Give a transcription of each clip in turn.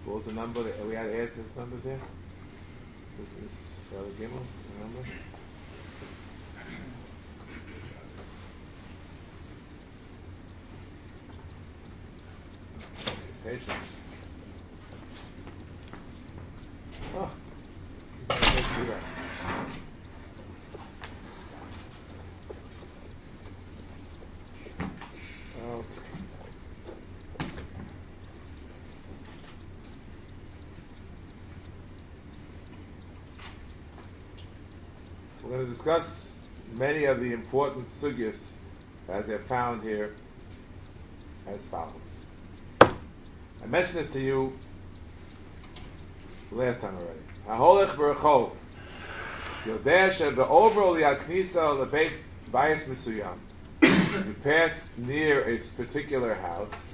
What was the number that we had to add to this numbers here? This is Shara Gimel, remember? Page numbers. Oh, let's do that. Okay. So we're going to discuss many of the important sugyas as they're found here as follows. I mentioned this to you last time already. Haholech b'rechov yodeh shebe'over li'aknisa lebeis bayis mesuyam. You pass near a particular house.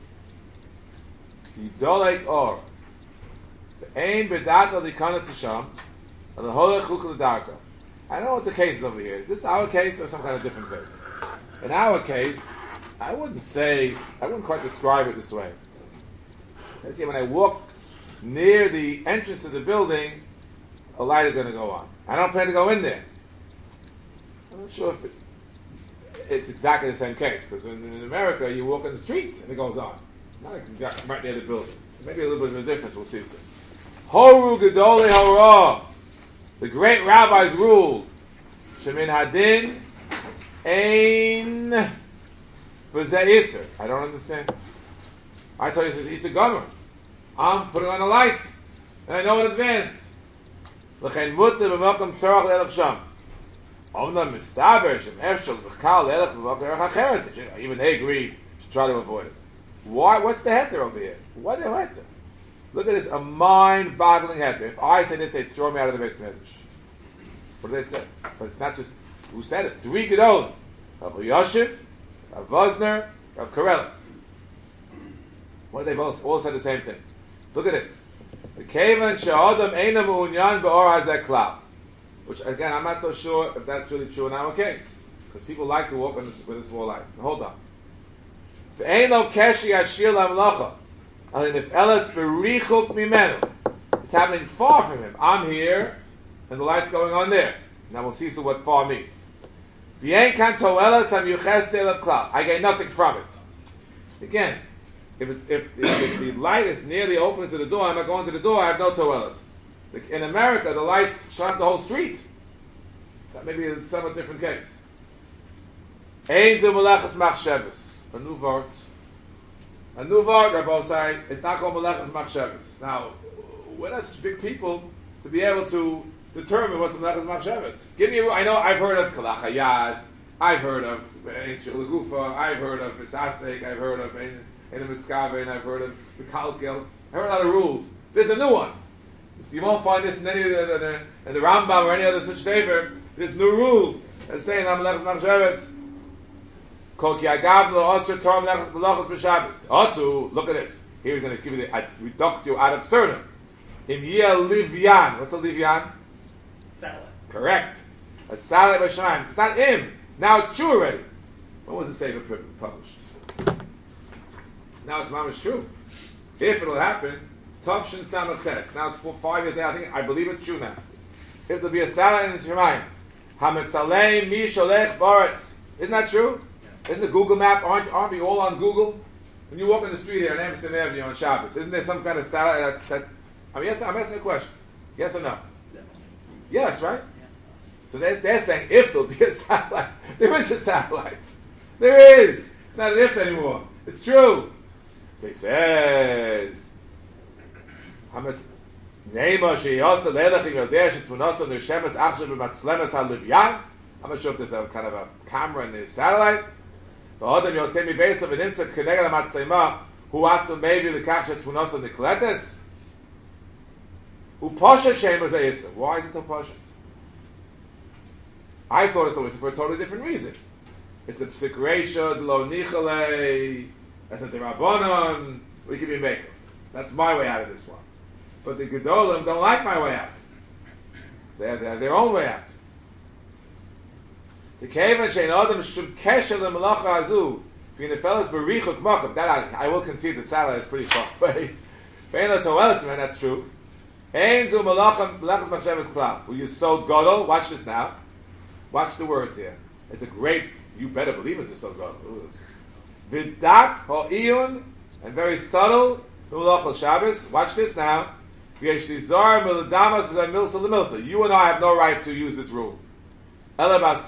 Yidolek or ein b'data likanas sham and haholech chukul darka. I don't know what the case is over here. Is this our case or some kind of different case? In our case, I wouldn't quite describe it this way. It says here, when I walk near the entrance to the building, a light is going to go on. I don't plan to go in there. I'm not sure if it's exactly the same case, because in America, you walk in the street and it goes on. Not like right near the building. So maybe a little bit of a difference, we'll see soon. Horu gedolei hora. The great rabbis ruled, Shemin hadin ein v'zeh iser. I don't understand. I tell you it's Easter Gomer. I'm putting on a light, and I know in advance. L'chein mutter b'makom tzorach le'elach sham. Omnam mistaber shem efshel b'chal le'elach b'makom erach acheres. Even they agree to try to avoid it. Why? What's the heter over here? What the heter? Look at this, a mind-boggling heter. If I say this, they throw me out of the Beis Medrash. What do they say? But it's not just who said it. Three Gedolim. Rav Yoshev, Rav Vosner, Rav Karelitz. What they both all said the same thing. Look at this. The Kevan she'adam eina me'unyan be'or hazeh klal. Which again, I'm not so sure if that's really true in our case, because people like to walk with a small light. Hold on. Ve'ein lo keshi yashir la'melacha. If elas berichuk mimenu, it's happening far from him. I'm here, and the light's going on there. Now we'll see what far means. I get nothing from it. Again, if the light is near the opening to the door, I'm not going to the door, I have no toelas. In America, the lights shine up the whole street. That may be a somewhat different case. A new word. A new word, Rabbosai, it's not called Melechas Machshavas. Now, we're not such big people to be able to determine what's Melechas Machshavas. Give me a rule. I know I've heard of Kalach Hayad, I've heard of Ein Shul Gufa, I've heard of Misasek, I've heard of Ein Miskave, and I've heard of Mekalkel. I've heard a lot of rules. There's a new one. So you won't find this in any of the Rambam or any other such sefer. This new rule that's saying Melechas Machshavas. Look at this. Here he's going to give you the reductio ad absurdum. Livyan. What's a livyan? Satellite. Correct. A satellite by Shemaim. It's not him. Now it's true already. When was the Sefer published? Now it's mamash true. If it'll happen, Tovshin Samach Tes. Now it's 5 years now. I believe it's true now. If there'll be a satellite in Shemaim, Hametzalei mi sholech baretz. Isn't that true? Isn't the Google map, aren't we all on Google? When you walk on the street here on Amsterdam Avenue on Shabbos, isn't there some kind of satellite that I'm asking a question. Yes or no? Yes, right? Yeah. So they're saying if there'll be a satellite. There is a satellite. There is. It's not an if anymore. It's true. So he says, I'm not sure if there's a kind of a camera in the satellite. Maybe the kasha tfunosa nikletes. Why is it so pasha? I thought it's for a totally different reason. It's a psikresha, lo nichale, it's a derabonon. We can be making. That's my way out of this one. But the gedolim don't like my way out. They have their own way out. The Kevan Shein Adam should kesher the Malacha Azu. Being the fellas berichuk macham. That I will concede the satellite is pretty far away. That's true. We use so gadol. Watch this now. Watch the words here. It's a great. You better believe it's a so gadol. Vidak ha'iyun, and very subtle. Shabbos. Watch this now. You and I have no right to use this rule. I both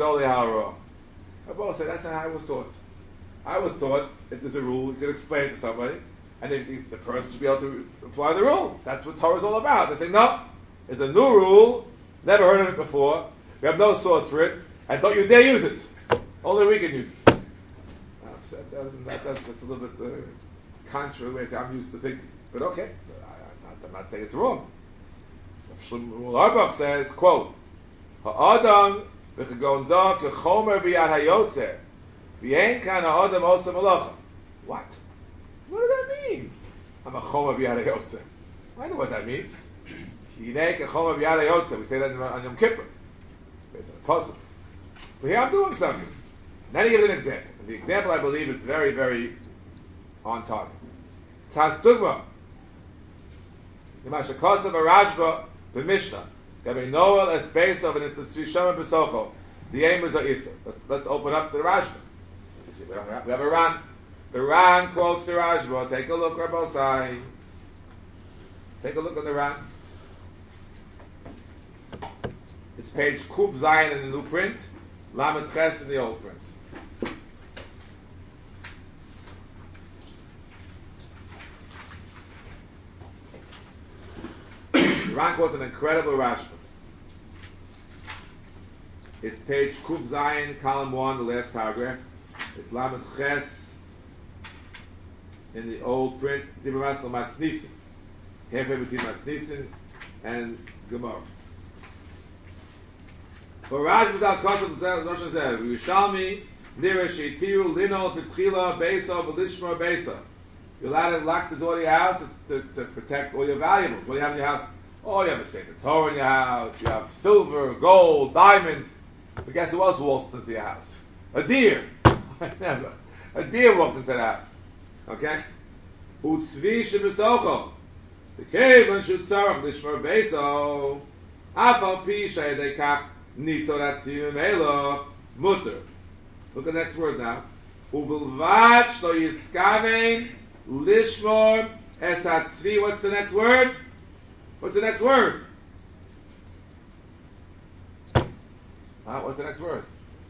say that's not how I was taught. I was taught if there's a rule, you could explain it to somebody, and if the person should be able to apply the rule. That's what Torah is all about. They say, no, it's a new rule, never heard of it before, we have no source for it, and don't you dare use it. Only we can use it. That's a little bit contrary way I'm used to thinking. But okay, I'm not saying it's wrong. Shlomo Auerbach says, quote, Ha'adam v'chegonda kechomer b'yad hayotzer v'yein kan ha'adam osa malacha. What? What does that mean? I'm a chomer b'yad hayotzer. I know what that means. Hinei kechomer b'yad hayotzer. We say that on Yom Kippur. It's impossible. But here I'm doing something. Then he gives an example. And the example, I believe, is very, very on target. Tzaz Tugma. Yimasha Kosav Arashba b'Mishnah. Gabi Noel es based of an Tzvi Shema b'Socho. The aim is a Issa. Let's open up the Rashba. We have a Ran. The Ran quotes the Rashba. Take a look, Rabbi Sai. Take a look at the Ran. It's page Kuf Zayin in the new print, Lamed Ches in the old print. The Ran quotes an incredible Rashba. It's page Kuf Zayin, column 1, the last paragraph. It's Lamed Ches in the old print, Dibur Masel Masnisin. Halfway between Masnisin and Gemara. For Rashba is al Kosav Rosh Hashanah. Yerushalmi Nira Sheitiru Lino Petchila Beisa V'Lishmor Beisa. You're allowed to lock the door of your house to protect all your valuables. What do you have in your house? Oh, you have a Sefer Torah in your house. You have silver, gold, diamonds. But guess who else waltzed into your house? A deer. Never. A deer walked into the house. Okay? Utzvi shebesocho. The kevan should tzarach lishmor beso. Afal pi shayedei kach nitzor atzivim elo mutter. Look at the next word now. Uvilvad shlo yiskavein lishmor es hatzvi. What's the next word? What's the next word? What's the next word?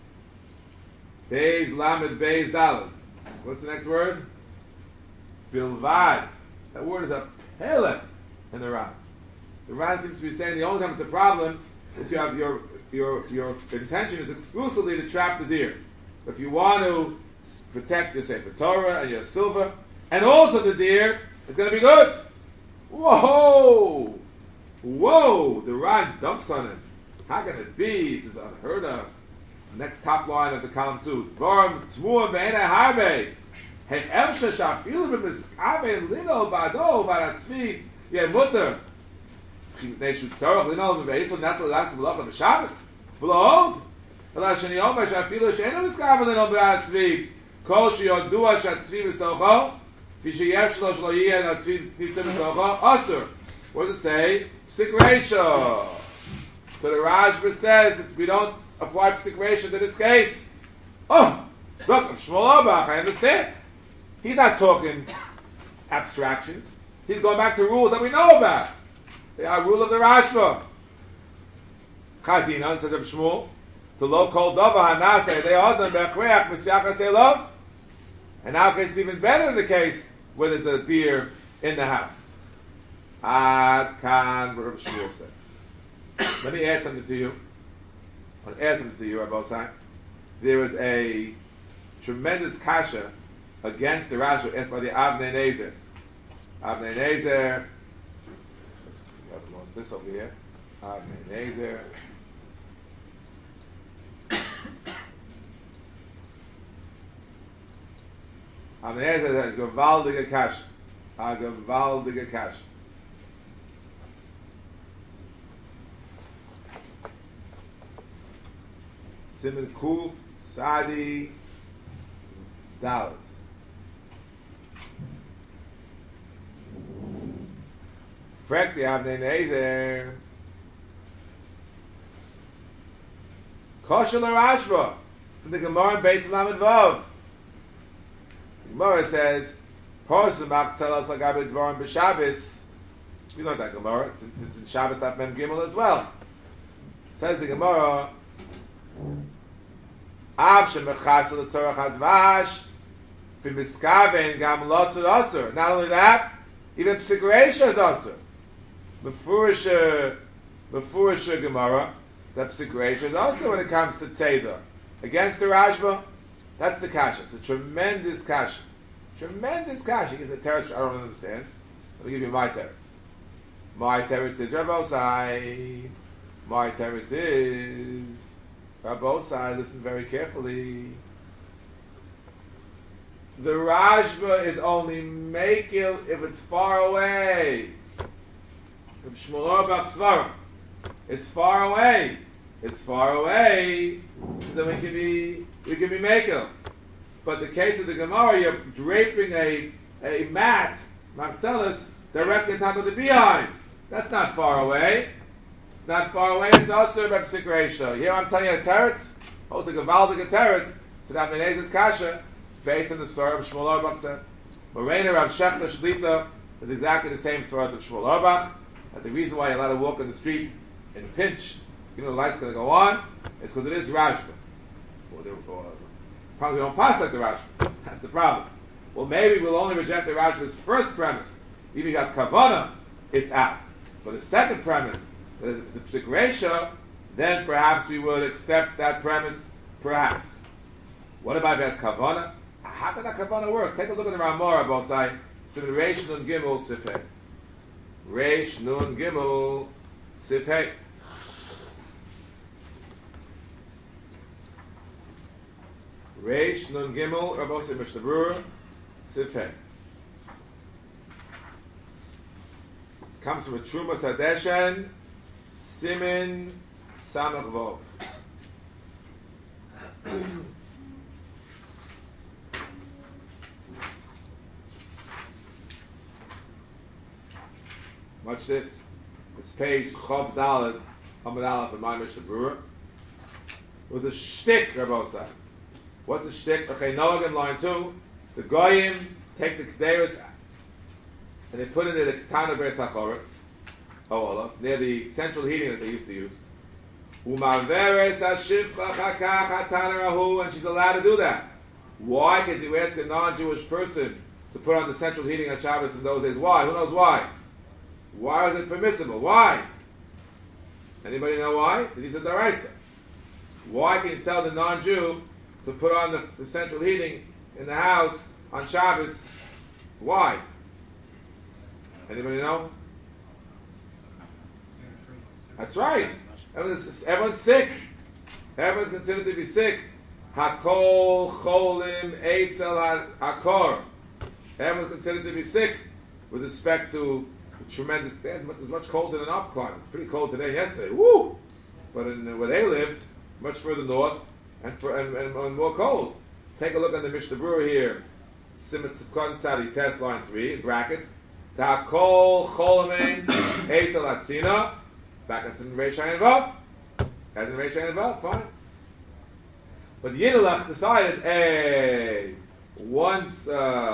Beis lamed beis daled. What's the next word? Bilvad. That word is a pele in the Ran. The Ran seems to be saying the only time it's a problem is you have your intention is exclusively to trap the deer. If you want to protect your Sefer Torah and your silver, and also the deer, it's going to be good. Whoa! Whoa! The Ran dumps on it. How can it be? This is unheard of. The next top line of the column 2. Dvorim tmuah be'enei harbe. Hech emsha shafilu b'miskabe lino ba'ado ba'atzvi yemuter. They should tzarach lino b'be'eso not l'las b'locha b'Shabbos. V'lo אלא שאני אומר שאפילו שאינו נזכר בלנו בעצבי כל שיודוע שהצבי בסוכו כפי שיש לו שלא יהיה הצבי נמצא בסוכו אסור. What does it say? Psik ratio. So the Rashba says we don't apply psik ratio to this case. Oh, look, I'm Shmuel Auerbach, I understand. He's not talking abstractions. He's going back to rules that we know about. They are rule of the Rashba. Chazina, says of Shmuel, the low called Dava Hanase, they are done Bechreach Misyachas Elov. And now it's even better in the case where there's a deer in the house. Ad Kan, Rav Shmuel says. Let me add something to you. I'll add something to you, Rabbi Osai. There is a tremendous kasha against the Rashba asked by the Avnei Nezer. Avnei Nezer. Let's lost this over here. Avnei Nezer. Avnei Nezer is gewaltige kasha. A gewaltige kasha. Siman Kuf Sadi Dalet. Frek the Avnei Nezer. Kosher Rashba from the Gemara in Beis Lamed Vav. The Gemara says, "Parsu Machzelas Lagabe Dvarim B'Shabbos." We know that Gemara. It's in Shabbos Daf Mem Gimel as well. Says the Gemara, "Av shemechasel l'tzorach hadvash b'miskaven gam lotzud asur." Not only that, even psikreisha is asur. Befurish Gemara, that psikreisha is asur when it comes to tzeder. Against the Rashba, that's the kasha. It's a tremendous kasha. Tremendous kasha. It's a teretz I don't understand. Let me give you my teretz. My teretz is Rabbosai. My teretz is Rabbosai. Listen very carefully. The Rashba is only makil if it's far away. From Shmuel Bach Svarim. It's far away. It's far away. So then we can be makil. But the case of the Gemara, you're draping a mat, Marcellus, directly on top of the beehive. That's not far away. It's not far away. It's also Reb Sikreisha. Here I'm telling you a teretz. Oh, it's a Gavaldig teretz to that Menezes Kasha based on the story of Shmuel Auerbach said. Morena Rav Shechta Shlita is exactly the same story as Shmuel Auerbach. But the reason why you're allowed to walk in the street in a pinch, you know the light's going to go on, it's because it is Rashba. Probably don't pass like the Rashba. That's the problem. Well, maybe we'll only reject the Rashba's first premise. If you got Kavana, it's out. But the second premise, that if it's a Psikresha, then perhaps we would accept that premise, perhaps. What about if it has Kavana? How can that Kavana work? Take a look at the Ramah, Bosai. It's in Reish Nun Gimel Sifhei. Reish Nun Gimel Sifhei. Reish Nun Gimel, Rabbosai Mishnah Berurah, Sifhei. It comes from a Truma Sadeshan, Simin Samach Vov. Watch this. It's page Chav Dalet, Amud Aleph, in my Mishnah Berurah. It was a shtick, Rabbosai. What's a shtick? Okay, Noah in line 2. The Goyim take the Kederis and they put it in the Ketana Beis HaChoref, Olaf, near the central heating that they used to use. Umaveres HaShivcha Chakach HaTana Rahu, and she's allowed to do that. Why could you ask a non-Jewish person to put on the central heating on Shabbos in those days? Why? Who knows why? Why is it permissible? Why? Anybody know why? These are Daraisa. Why can you tell the non-Jew to put on the central heating in the house on Shabbos? Why? Anybody know? That's right. Everyone's sick. Everyone's considered to be sick. Hakol cholim eitzel hakor. Everyone's considered to be sick with respect to the tremendous. It's much colder than our climate. It's pretty cold today and yesterday. Woo! But in where they lived, much further north and more cold. Take a look at the Mishnah Berurah here. Simet Tzivkon Tzadi Test line 3 in brackets. Ta'kol cholamein eitzel atzina. Back as in Reish Ayin Vav. As in Reish Ayin Vav, fine. But Yiddelach decided, hey, once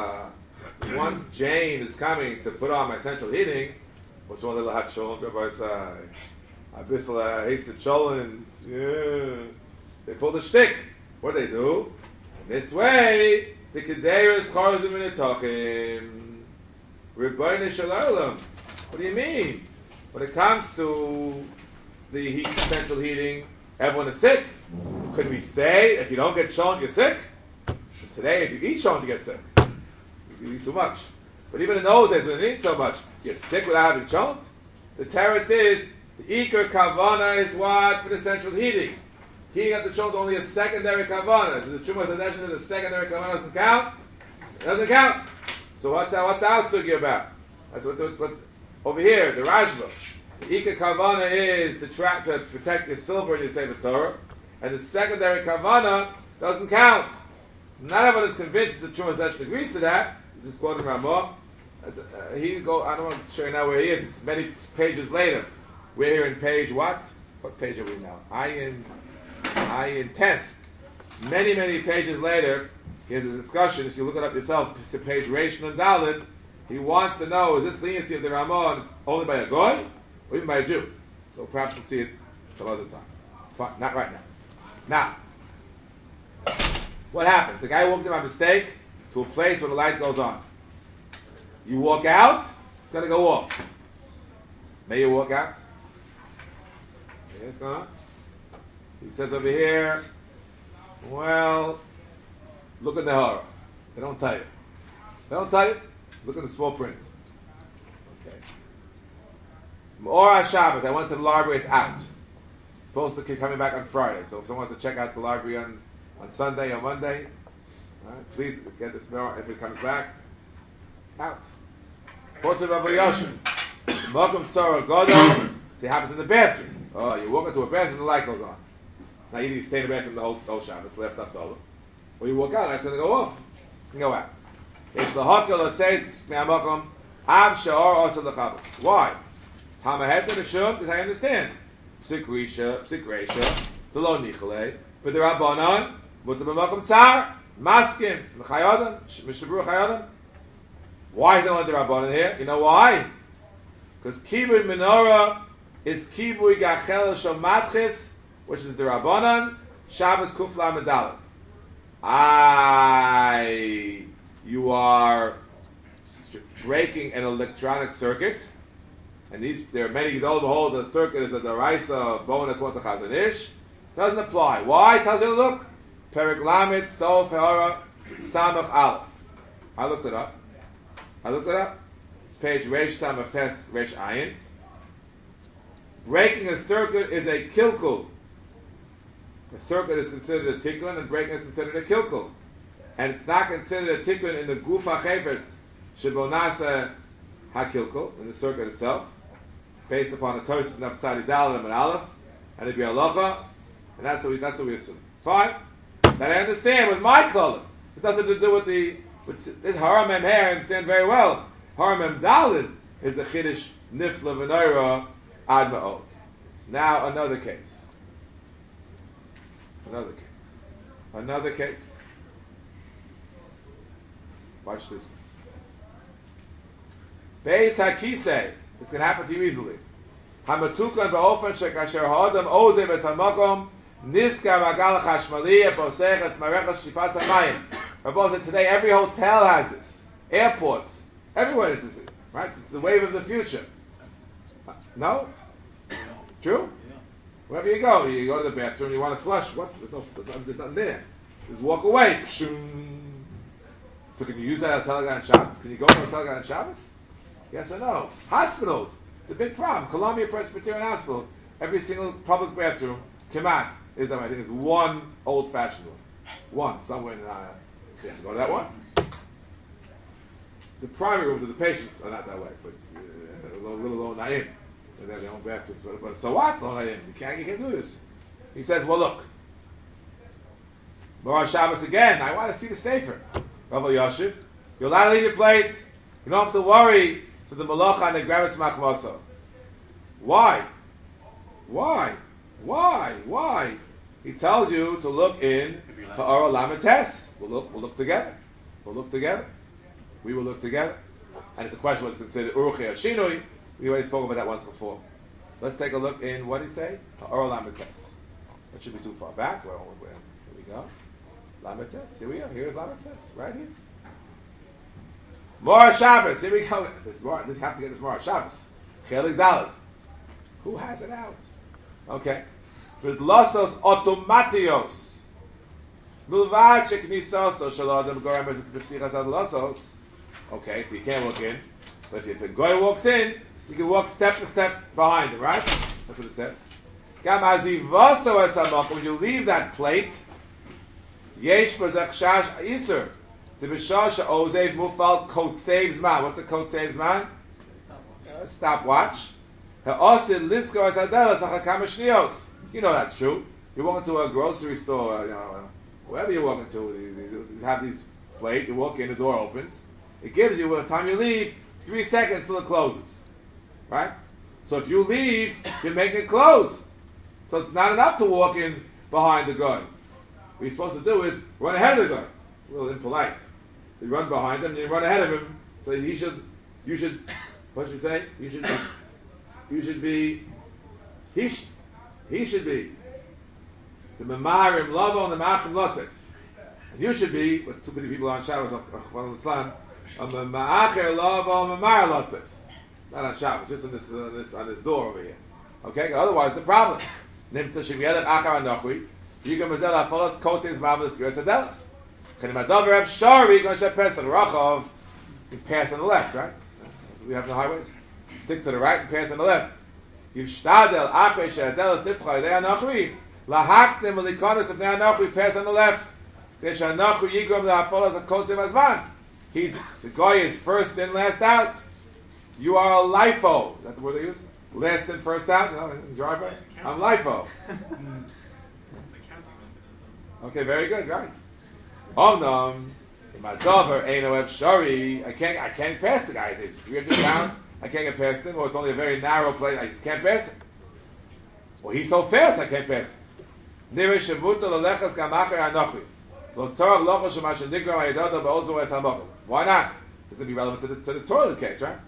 Jane is coming to put on my central heating, what's one little hot sholem, Rabbi Sai? Abyssal hasted sholem. Yeah. They pull the shtick. What do they do? In this way, the Kederis Chorzim Minatochim. Rebbeinu Shalom. What do you mean? When it comes to the central heating, everyone is sick. Could we say if you don't get sholem, you're sick? Today, if you eat sholem, you get sick. You eat too much. But even in those days, when you eat so much, you're sick without having sholem. The teretz is the ikar kavana is what for the central heating. Heating up the sholem is only a secondary kavana. So the Truma Sadeshan is the secondary kavana doesn't count. It doesn't count. So what's our sugya about? That's what over here, the Rashba. The Ika Kavana is to protect your silver in your Sefer Torah, and the secondary Kavana doesn't count. Not everyone is convinced that the Truma Sadeshan agrees to that. Just quoting Ramah. I don't want to show you now where he is. It's many pages later. We're here in page what? What page are we now? Ayin Tes. Many pages later, here's a discussion. If you look it up yourself, it's page Reish and Dalit. He wants to know, is this leniency of the Ramon only by a goy or even by a Jew? So perhaps we'll see it some other time. Fine, not right now. Now, what happens? The guy walked in by mistake to a place where the light goes on. You walk out, it's going to go off. May you walk out? Yes, huh? He says over here, well, look at the horror. They don't tell you. Look at the small print. Okay. Or Shabbos, I went to the library, it's out. It's supposed to keep coming back on Friday. So if someone wants to check out the library on Sunday or Monday, all right, please get this mail if it comes back. Out. Portrait of Rabbi Yosef. Welcome Tzara Godel. See, it happens in the bathroom. Oh, you walk into a bathroom, the light goes on. Now either you stay in the bathroom the whole Shabbos, left up over, or you walk out, that's going to go off. You can go out. It's the hakel that says, Av Sha'or also the Chavos. Why? Hamahet to the Shub, because I understand. Psik Reisha, the Lo Nichole, but the Rabbanon, but the B'makom Tzar, Maskim, the Chayodam, Mishabur Chayodam. Why is it only the Rabbanon here? You know why? Because Kibui Menorah is Kibui Gachel Shomatchis, which is the Rabbanon, Shabbos Kufla Medalet. You are breaking an electronic circuit, and there are many Gedol behold the circuit is a deraisa bona kota chazon ish. Doesn't apply. Why? Tells you to look. Perek Lamed Sof Hara Samach Aleph. I looked it up. It's page Reish Samach Tes Reish Ayin. Breaking a circuit is a kilkul. A circuit is considered a tikkun, and breaking is considered a kilkul. And it's not considered a tikkun in the guf ha'chefetz shebonasa ha'kilkul, in the circuit itself, based upon the Tosfos Naftzali Dalet and Aleph, and the Bialacha, and that's what we assume. Fine. That I understand with my klolim. It doesn't have to do with this Haramem here. I understand very well. Haramem Dalet is the Chiddush Nifla V'Noira Ad Ma'od. Now another case. Watch this. Beis HaKisei. This can happen to you easily. Hamatukan ba'ofen shekasher ha'adam oze v'samakom niska magal chashmali posechas marechas shifas hamayim. Rabbi said today every hotel has this. Airports. Everywhere is this. Right? It's the wave of the future. No? True? Wherever you go to the bathroom, you want to flush. What? There's nothing there. Just walk away. So can you use that at Telegram on Shabbos? Can you go to a Telegram on Shabbos? Yes or no? Hospitals. It's a big problem. Columbia Presbyterian Hospital. Every single public bathroom, Kemat, is I think it's one old-fashioned one. One, somewhere in you have to go to that one. The primary rooms of the patients are not that way, but a little naim. They have their own bathrooms. But so what? You can't do this. He says, well, look. Morah Shabbos again. I want to see the Sefer. Rabbi Yosef, you're allowed to leave your place. You don't have to worry for the malacha and the gravis machmoso. Why? He tells you to look in Ha'ara Lamates. We'll look together. We will look together. And it's a question what's considered Uruchi or Shinui. We already spoke about that once before. Let's take a look in, what did he say? Ha'ara Lamates. That should be too far back. Here we go. Lamates. Here we are. Here's Lamates. Right here. Morah Shabbos. Here we go. This have to get this Morah Shabbos. Chelik Dalet. Who has it out? Okay. Vidlosos automatios. Milvad sheknisoso shalodem gorem es b'sichas adlosos. Okay, so you can't walk in. But if a guy walks in, you can walk step to step behind him, right? That's what it says. Gam azivoso esamach. When you leave that plate, yesh b'zachshash iser. The b'shasha ozev mufal coat saves man. What's a coat saves man? Stopwatch. You know that's true. You walk into a grocery store, wherever you walk into, you have these plate, you walk in, the door opens. It gives you, by the time you leave, 3 seconds till it closes. Right? So if you leave, you're making it close. So it's not enough to walk in behind the guy. What you're supposed to do is run ahead of the guy. A little impolite. You run behind him, and you run ahead of him. So you should, what should you say? You should be, he should be the Memarim Lavo and the Ma'achim Lotex. And you should be, but too many people are on Shabbos, on Islam, on the Ma'acher Lavo and Memar Lotex. Not on Shabbos, just on this door over here. Okay? Otherwise, the problem. Nimtza Shivyelet Achar Anochui, Yigam Mazel HaFolos Kotes Mavlis Giras Adelis. Chenimadover Ev Shari, Gonsha Pes and Rachov, you pass on the left, right? We have the highways. Stick to the right and pass on the left. Yivshtadel Achre She'adelis Nitzchai Dei Anochui, Lahaktim Velikonis of Dei Anochui, pass on the left. Gesh Anochui Yigram HaFolos Kotes Mazman. The guy is first in, last out. You are a LIFO. Is that the word they use? Last in, first out? No, in the driveway? I'm LIFO. Okay, very good, right. In my dover, Eino F. Shari, I can't pass the guy. It's 300 pounds. I can't get past him, or it's only a very narrow place. I just can't pass him. Well, he's so fast, I can't pass him. Why not? This would be relevant to the toilet case, right?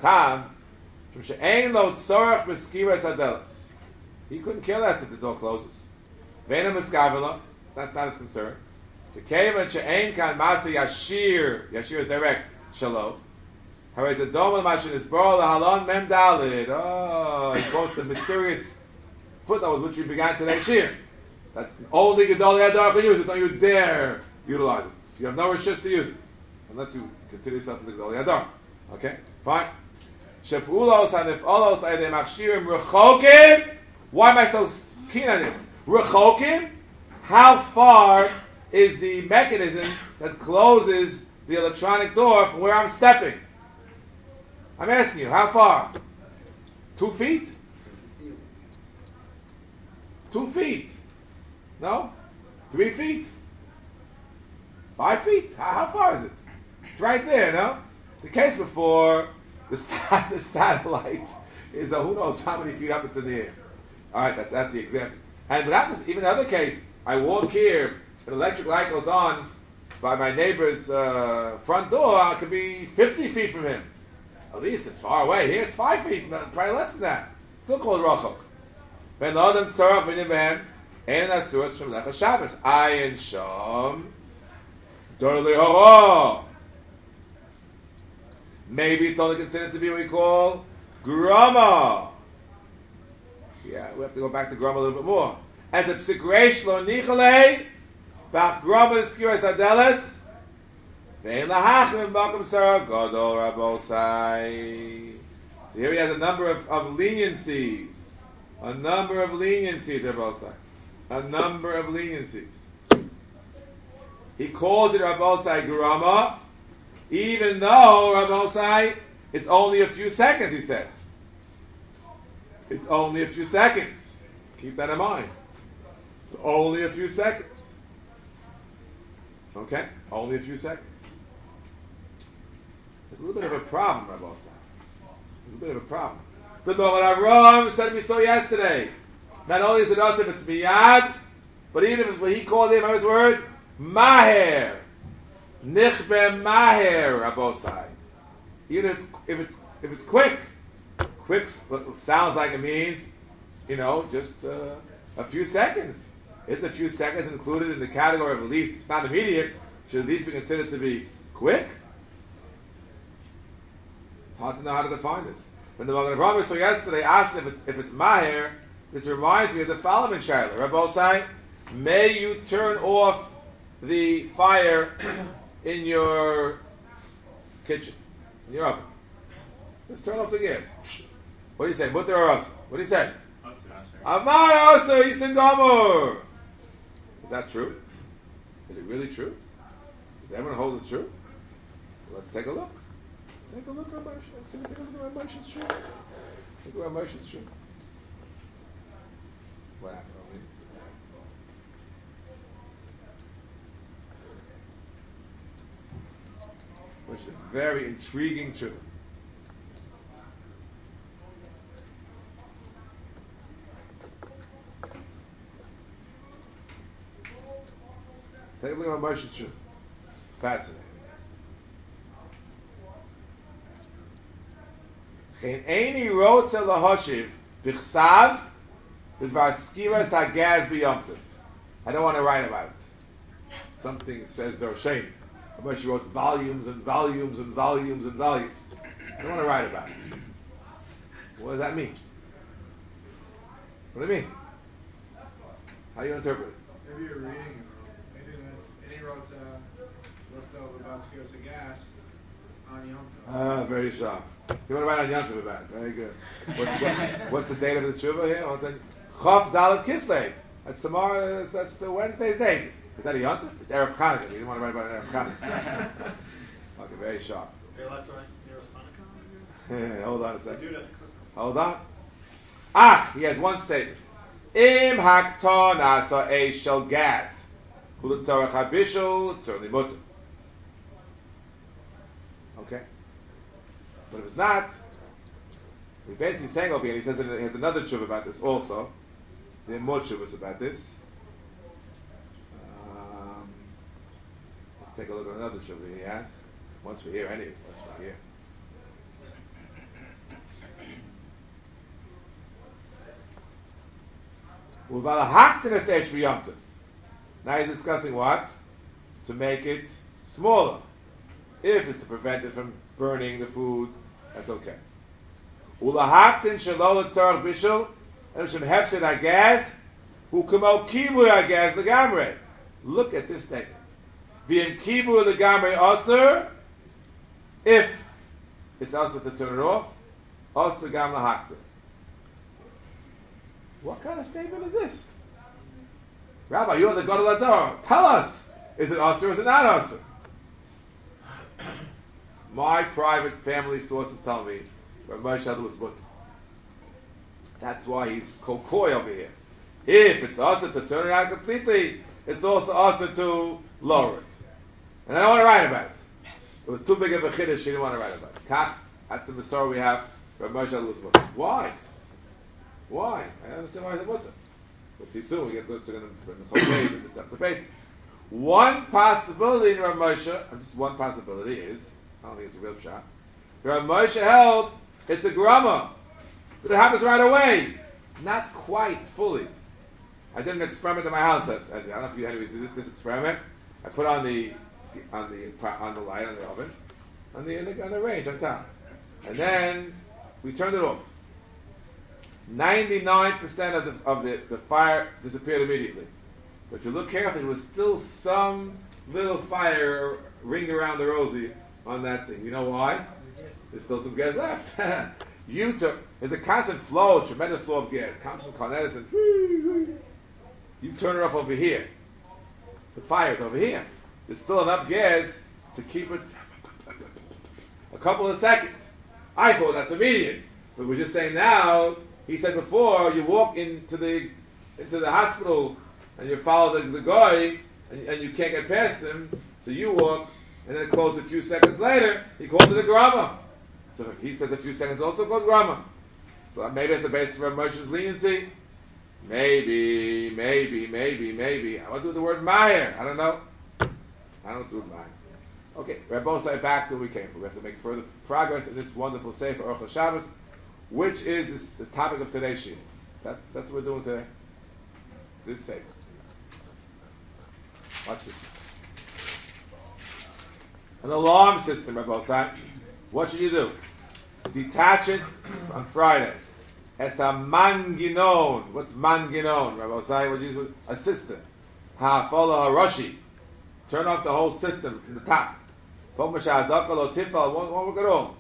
He couldn't care less if the door closes. That's not his concern. Yashir is direct. Shalom. However, the Doma Mashin is Bro Halon Mem Dalid. Oh, he quotes the mysterious footnote with which we began today's shir. That only Gedol Yadar can use it. Don't you dare utilize it. You have no restrictions to use it. Unless you consider yourself the Gedol Yadar. Okay? Fine. Shepulos Hanif Olos Aydem Akshirim Rechokim. Why am I so keen on this? Rechokim? How far is the mechanism that closes the electronic door from where I'm stepping? I'm asking you, how far? 2 feet? 2 feet? No? 3 feet? 5 feet? How far is it? It's right there, no? The case before, the satellite is who knows how many feet up it's in the air. Alright, that's the example. And without this, even the other case, I walk here, an electric light goes on by my neighbor's front door, I could be 50 feet from him. At least it's far away. Here it's 5 feet, probably less than that. Still called Rachok. Ben Adam Tzarach Ben Yibam, Ein Asuras from Lecha Shabbos. Ayin Sham, Dor Lehoro. Maybe it's only considered to be what we call Grama. Yeah, we have to go back to Grama a little bit more. And the Psikresh Lo Nichalei, Bach Grama Skiras Adelis, Vein Lahachim Makom Sarah Godol Rabosai. So here he has a number of leniencies. A number of leniencies, Rabosai. A number of leniencies. He calls it Rabosai Grama, even though Rabosai, it's only a few seconds, he said. It's only a few seconds. Keep that in mind. It's only a few seconds. Okay? Only a few seconds. It's a little bit of a problem, Rabbi Osai. A little bit of a problem. But what Avraham said we saw yesterday. Not only is it us if it's miyad, but even if it's what he called him, his word, maher. Nichbe maher, Rabbi Osai. Even if it's quick. Quick sounds like it means, just a few seconds. Isn't a few seconds included in the category of at least, if it's not immediate, should at least be considered to be quick? It's hard to know how to define this. When the Magen Avraham saw yesterday asked if it's maher, this reminds me of the following shayla. Rabbi Osai, may you turn off the fire in your kitchen, in your oven. Just turn off the gas. What do you say? Mutter or us? What do you say? Amar Oser Yisen Gomer. Is that true? Is it really true? Does everyone hold this true? Let's take a look. Let's take a look at Moshe. Let's take a look at Moshe's true. Look at Moshe's true. What happened over here? Which is a very intriguing truth. Take a look at Moshe's Tshuva. Fascinating. Chen eini rotze lahoshiv bichsav b'dvar skiras hagaz b'yomtiv. I don't want to write about it. Something says Dorshein. Moshe wrote volumes and volumes and volumes and volumes. I don't want to write about it. What does that mean? What do you mean? How do you interpret it? Maybe you're reading it. Maybe he wrote left over about skiras gas on Yom Tov. Very sharp. You want to write on Yom Tov about it? Very good. What's the date of the tshuva here? Chof Dalet Kislev. That's tomorrow. That's the Wednesday's date. Is that a Yom Tov? It's Erev Chanukah. You didn't want to write about Erev Chanukah. Okay, very sharp. You're allowed to write Neros Hanukkah? Hold on a second. Do that. Hold on. He has one statement. Im hakton asa a shel gas. Kulutzarach habishul, it's certainly mutter. Okay? But if it's not, we're basically saying over here, he says he has another tshuva about this also. There are more tshuvas about this. Let's take a look at another tshuva he has. Once we're here, anyway. Once we're here. Now he's discussing what? To make it smaller. If it's to prevent it from burning the food, that's okay. Look at this statement. If it's also to turn it off, also gam lahakta. What kind of statement is this? Rabbi, you're the Gadol Hador. Tell us, is it usher or is it not usher? My private family sources tell me Rabbi Moshe was mutter. That's why he's kokoi over here. If it's usher to turn it out completely, it's also usher to lower it. And I don't want to write about it. It was too big of a chiddush, she didn't want to write about it. That's the Masorah we have. Rabbi Moshe was mutter. Why? Why? I don't understand why he's a mutter. We'll see soon. We get close to the Chol and the debates. One possibility in Rav Moshe, just one possibility is, I don't think it's a real shot. Rav Moshe held it's a grama, but it happens right away. Not quite fully. I did an experiment in my house. I don't know if you had to do this experiment. I put on the light on the oven, on the range on top, and then we turned it off. 99% of the fire disappeared immediately. But if you look carefully, there was still some little fire ringing around the rosy on that thing. You know why? There's still some gas left. There's a constant flow, a tremendous flow of gas. Comes from Con Edison. You turn it off over here. The fire's over here. There's still enough gas to keep it a couple of seconds. I thought that's immediate. But we're just saying now. He said before, you walk into the hospital and you follow the guy and you can't get past him, so you walk and then close a few seconds later, he calls it a grama. So if he says a few seconds, also called grama. So maybe that's the basis for Moshe's leniency. Maybe. I want to do the word Mayer. I don't know. I don't do it Mayer. Okay, we're both side back to where we came from. We have to make further progress in this wonderful Sefer Orchos Shabbos, which is the topic of today's shiur. That's what we're doing today. This Sefer. Watch this. An alarm system, Rabbi Osai. What should you do? Detach it on Friday. It's a manginon. What's manginon, Rabbi Osai? What's used with a system? Follow a Rashi. Turn off the whole system from the top. Won't work at all.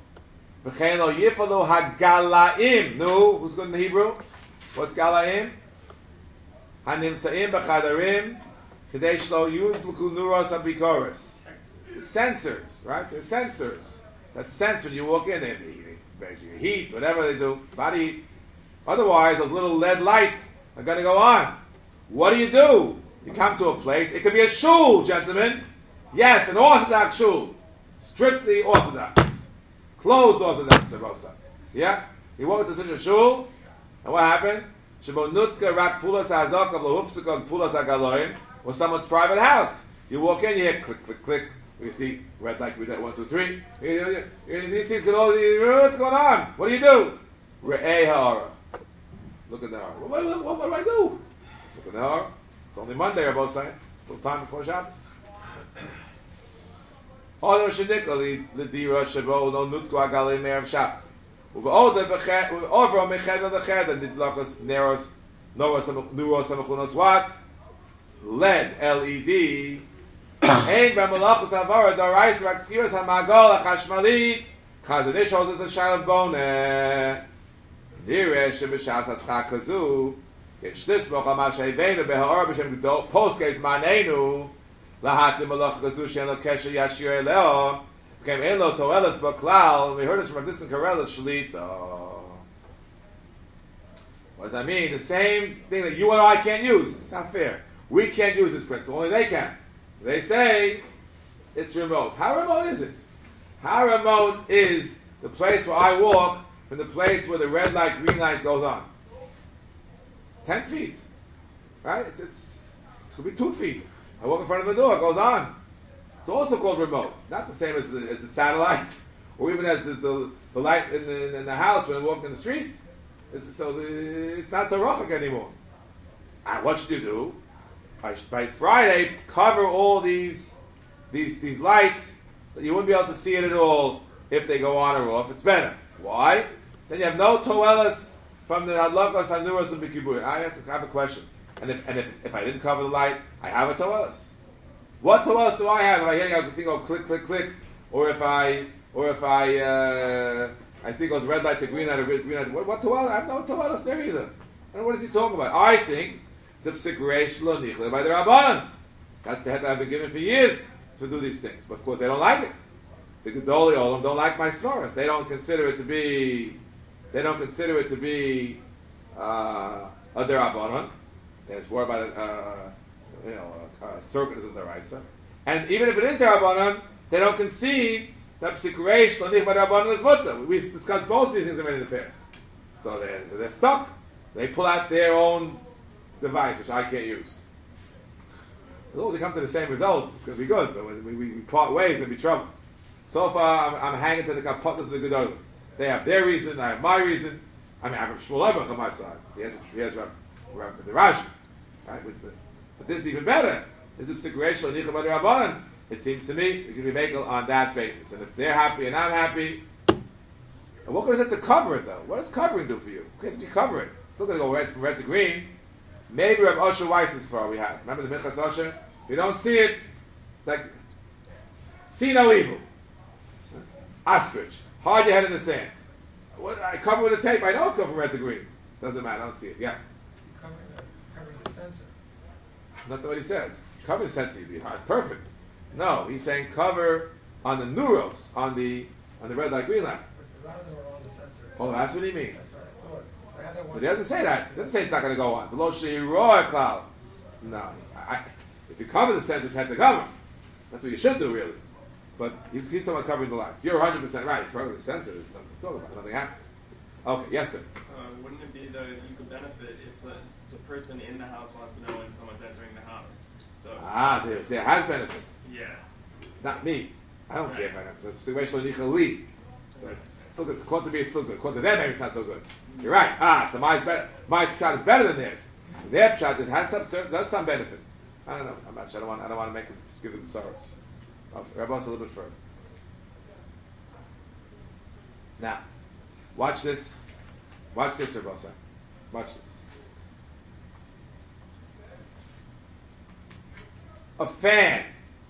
Hagalaim. No, who's good in the Hebrew? What's galaim? Hanimtzaim b'chadarim k'dei shlo yudluku nuros habikoros. Sensors, right? They're sensors that sense when you walk in. They measure heat, whatever they do, body heat. Otherwise, those little LED lights are going to go on. What do? You come to a place. It could be a shul, gentlemen. Yes, an Orthodox shul, strictly Orthodox. Closed Orthodox, Shabosa. Yeah? He walked into such a shul, and what happened? Shabonutka rak pulas hazak of lahufsukog pulas hagaloim was someone's private house. You walk in, you hear click, click, click. You see red light, read that 1, 2, 3. These things can all. What's going on? What do you do? Re'eh ha'ara. Look at the ha'ara. What do I do? Look at the ha'ara. It's only Monday, Rabbi saying. Still time before Shabbos. Ha'ara shenikla l'dira shebo no nutku agalei me'erev Shabbos. Uve'oda over mecheder l'cheder nidlachos neros nuros ha'mechunos what? LED, LED. Ein b'malachos havara darais rakskiras ha'magal ha'chashmali chazanish holds us a shayla boneh. Nireh sheb'shas atcha kazu yesh nismoch ha'ma she'ivenu beha'or b'shem gdol poskeis ma'neinu lahatim malach kazu she'en lo kesher yashir eleo v'kem ein lo toelas b'klal. We heard this from a distant Karela Shalita. What does that mean? The same thing that you and I can't use. It's not fair. We can't use this principle, only they can. They say it's remote. How remote is it? How remote is the place where I walk from the place where the red light, green light goes on? 10 feet. Right? It could be 2 feet. I walk in front of a door, it goes on. It's also called remote. Not the same as the satellite, or even as the light in the house when I walk in the street. It's not so rochak anymore. What should you do? By Friday, cover all these lights that you wouldn't be able to see it at all if they go on or off. It's better. Why? Then you have no toelas from the hadlakos hanuros and b'kibur. I have a question. And if I didn't cover the light, I have a toelas. What toelas do I have if I hear the thing go click, click, click, or if I see it goes red light to green light or green light? What toelas? I have no toelas there either. And what is he talking about? I think the psikreish lo nichle by the Rabbanan. That's the head I've been given for years to do these things. But of course they don't like it. The Gedolei Olam don't like my svaras. They don't consider it to be a derabanan. There's more about a circuit is in the Raisa. And even if it is derabanan, they don't concede that psikreish lo nichle by the Rabbanan is mutter. We've discussed both of these things already in the past. So they're stuck. They pull out their own device, which I can't use. As long as we come to the same result, it's going to be good. But when we part ways, there'll be trouble. So far, I'm hanging to the kapotlas of the Gedolim. They have their reason, I have my reason. I mean, I have Shmuel Eibach on my side. He has the Rashi. Right? But this is even better. This is the psikreish l'nicha b'nei Rabbanan. It seems to me it can be makel on that basis. And if they're happy and I'm happy, and what goes it to cover it though? What does covering do for you? Who cares if you cover it? It's still going to go from red to green. Maybe Rav Osher Weiss's far we have. Remember the Minchas Osher? If you don't see it, it's like, see no evil. Ostrich. Hide your head in the sand. I cover with a tape. I know it's going from red to green. Doesn't matter. I don't see it. Yeah. Covering the sensor. That's what he says. Cover the sensor. You'd be hard. Perfect. No, he's saying cover on the neuros, on the red light, green light. But a lot of them are on the sensor. Oh, that's what he means. That's what I thought. But he doesn't say that. He doesn't say it's not going to go on. Below Sheiroa Klal. No. If you cover the sensor, it's had to cover. That's what you should do, really. But he's talking about covering the lights. You're 100% right. Covering the sensor, there's nothing to talk about. Nothing happens. Okay, yes, sir. Wouldn't it be that you could benefit if the person in the house wants to know when someone's entering the house? So So it has benefit. yeah. Not me. I don't care if I have. So it's the way Shlomo So it's still good. According to me, it's still good. According to them, maybe it's not so good. You're right. So my pshat is better than theirs. Their pshat, it has some benefit. I don't know. I'm not sure. I don't want to make it give them sorrows. Okay, Rabbi, a little bit further. Now, watch this. Watch this, Rabbi. Watch this. A fan.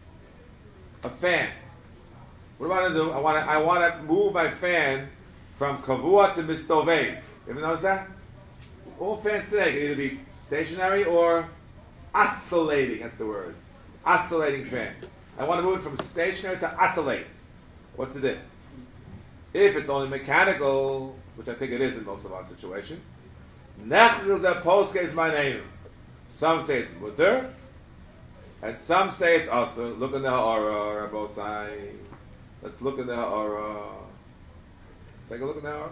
What do I want to do? I want to move my fan from kavua to mistovev. You ever notice that? All fans today can either be stationary or oscillating. That's the word. Oscillating fan. I want to move it from stationary to oscillate. What's it? If it's only mechanical, which I think it is in most of our situation, some say it's mutter, and some say it's also. Look in the ha'ara, both sides. Let's look in the ha'ara. Let's take a look in the ha'ara.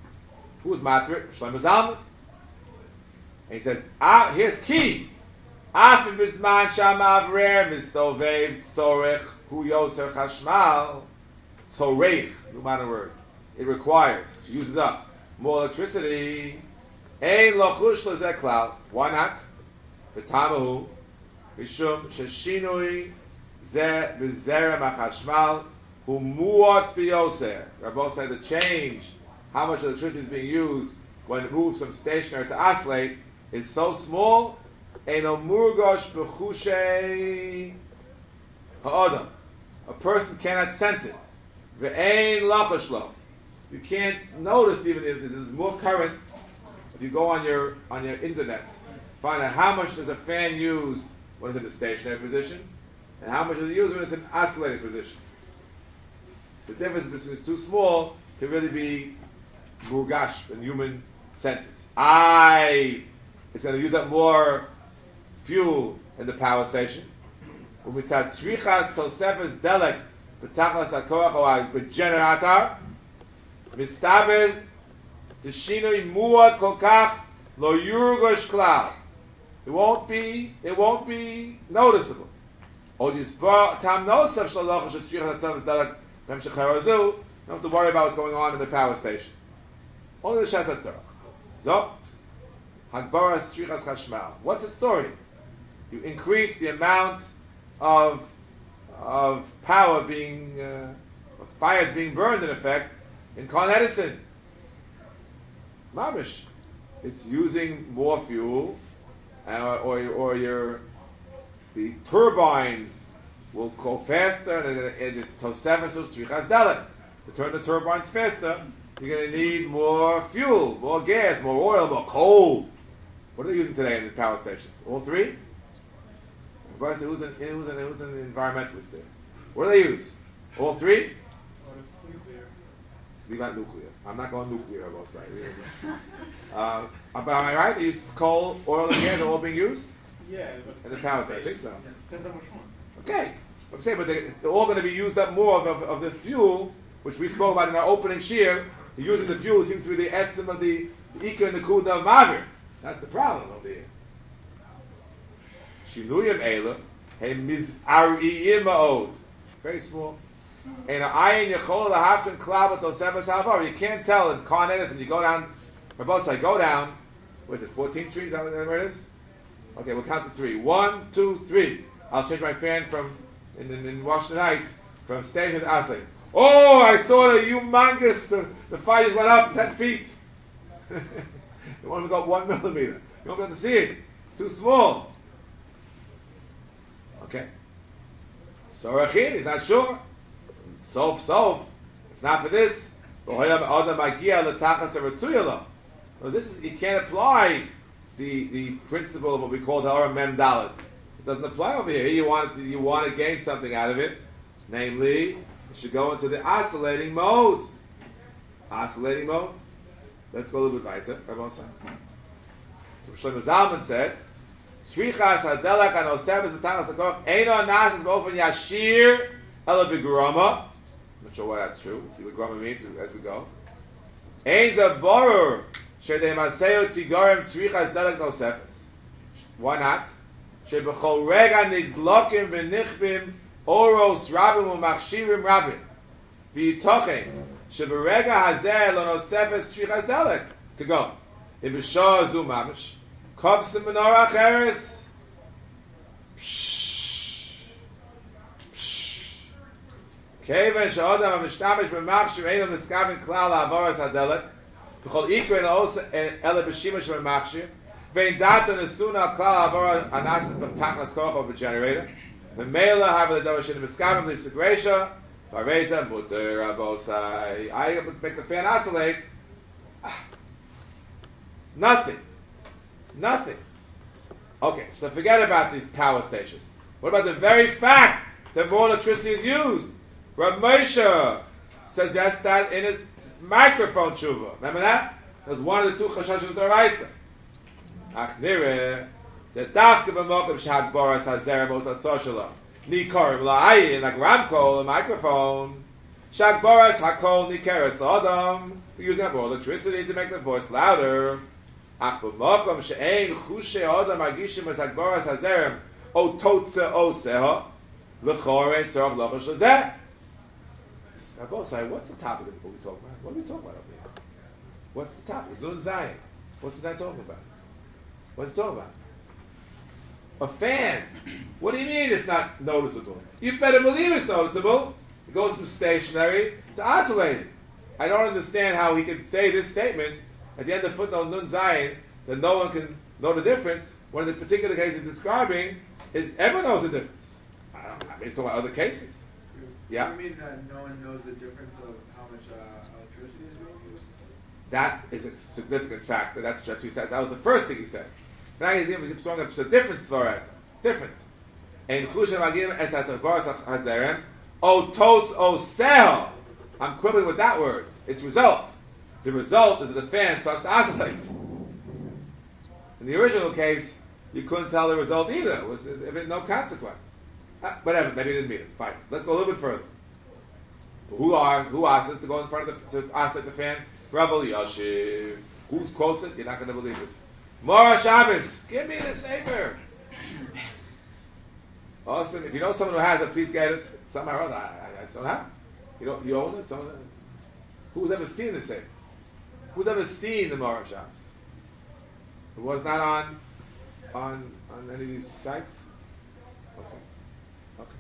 Who was matrit? Shlomo Zalman. And he says, here's key. Afim bisman shamavrer mistovev tzorech hu yoser chashmal. Tzorech, no matter word. It requires, uses up more electricity. Ein lochush lezeh klal. Why not? V'tamahu mishum sheshinui zeh b'zerem hachashmal hu muot biyoser. Rabbi said the change, how much electricity is being used when it moves from stationary to oscillate, is so small. Eino murgosh b'chushei ha'odam. A person cannot sense it. Ve'ein lachash lo. You can't notice even if there's more current. If you go on your internet, find out how much does a fan use when it's in a stationary position, and how much does it use when it's in an oscillating position. The difference between is too small to really be murgash in human senses. It's going to use up more fuel in the power station. Umitzat tzrichas tosefes delek b'tachlas hakoach or b'generator mistabel t'shinui muad kol kach lo yurgosh klal. It won't be noticeable. Or yisbar tam nosef shaloch shetzrichas tosefes delek b'mshech harazu. You don't have to worry about what's going on in the power station. Only the shas hatzorach. Zot hagbara tzrichas chashmal. What's the story? You increase the amount of power being, of fires being burned in effect in Con Edison. Mamish. It's using more fuel, or the turbines will go faster, and it's tosefes of tzrichas dalek. To turn the turbines faster, you're going to need more fuel, more gas, more oil, more coal. What are they using today in the power stations? All three? It was an environmentalist there. What do they use? All three? Or it's nuclear. We got nuclear. I'm not going nuclear on both sides. But am I right? They used coal, oil, and gas are all being used? Yeah, but In the power station, I think so. Yeah, depends on which one. Okay. I'm saying, but they're all going to be used up more of the fuel, which we spoke about in our opening shir. Using the fuel seems to be the etzim of the Ika and the Kuda of Mavir. That's the problem over here. Shinuyim Eila, hey mizariyim ma'od. Very small. And ayin yechol lahafkin klab tosefes halvar. You can't tell in Con Edison. You go down, or both sides, go down. What is it, 14th Street? Is that where it is? Okay, we'll count to three. 1, 2, 3. I'll change my fan from, in Washington Heights, from station to Asay. Oh, I saw the humongous, the fire just went up 10 feet. It won't go up 1 millimeter. You won't be able to see it. It's too small. Okay. Sorachin, he's not sure. Sof. If not for this, this is, you can't apply the principle of what we call the Aram Mem Dalet. It doesn't apply over here. You want to gain something out of it, namely, you should go into the oscillating mode. Oscillating mode. Let's go a little bit weiter. So Shlomo Zalman says, Tzrichas hadelek hanosefes b'tachas hakoach eino nasis b'ofen yashir ela b'grama. I'm not sure why that's true. We'll see what grama means as we go. Ein zaborur shedei maseo tigarem tzrichas delek nosefes. Why not? Shebechol rega niglokim v'nichbim oros rabim u'machshirim rabim v'yitochen sheberega hazeh lo nosefes tzrichas delek. To go. In b'shah zu mamish. Kovs the menorah cheres. Keven she'odam ha'mishtamish b'machshir eino miskavin klal ha'avoras hadelek v'chol ikra ele b'shimash b'machshir ve'in dato nesuna klal ha'avoras ha'nasis b'tachnas koch of a generator v'meila ha'vel ha'davar she'in miskavin b'lipsegresha v'areza muter abosai. I make the fan oscillate. It's nothing. Okay, so forget about these power stations. What about the very fact that more electricity is used? Rav Moshe says yes that in his microphone tshuva. Remember that? That was one of the two chashashos d'oraisa. Ach nireh the dafke b'mokim shag boras hazerem otatzor shelo nikorim la'ayin like ramkol a microphone shag boras hakol nikeres l'adam. We're using up more electricity to make the voice louder. Ach b'makom she'ein chushe adam agishim as hagbaras hazerem o totze o seha l'chor ein tzorach lochash l'zeh. Now both say, what's the topic of what we talking about? What are we talking about up here? What's the topic? Nun Zayin. What's the guy talking about? What's he talking about? A fan. What do you mean it's not noticeable? You better believe it's noticeable. It goes from stationary to oscillating. I don't understand how he can say this statement at the end of footnote Nun Zayin that no one can know the difference when the particular case he's describing is everyone knows the difference. I don't know. He's talking about other cases. Yeah. You mean that no one knows the difference of how much electricity is being used? That is a significant factor. That's what he said. That was the first thing he said. Now he's talking about a different Svaras. Different. And Chusha Magim es ha'tavaras hazerem o totes o sel. I'm quibbling with that word. It's result. The result is that the fan starts to oscillate. In the original case, you couldn't tell the result either. It was no consequence. Whatever, maybe he didn't mean it. Fine. Let's go a little bit further. Who asks us to go in front of to oscillate the fan? Rabbi Yashiv. Who quotes it? You're not going to believe it. Mora Shabbos. Give me the saber. Awesome. If you know someone who has it, please get it. Somehow or other. I don't have it. You own it? Someone? Who's ever seen the saber? Who's ever seen the Mora Shabbos? It was not on any of these sites? Okay.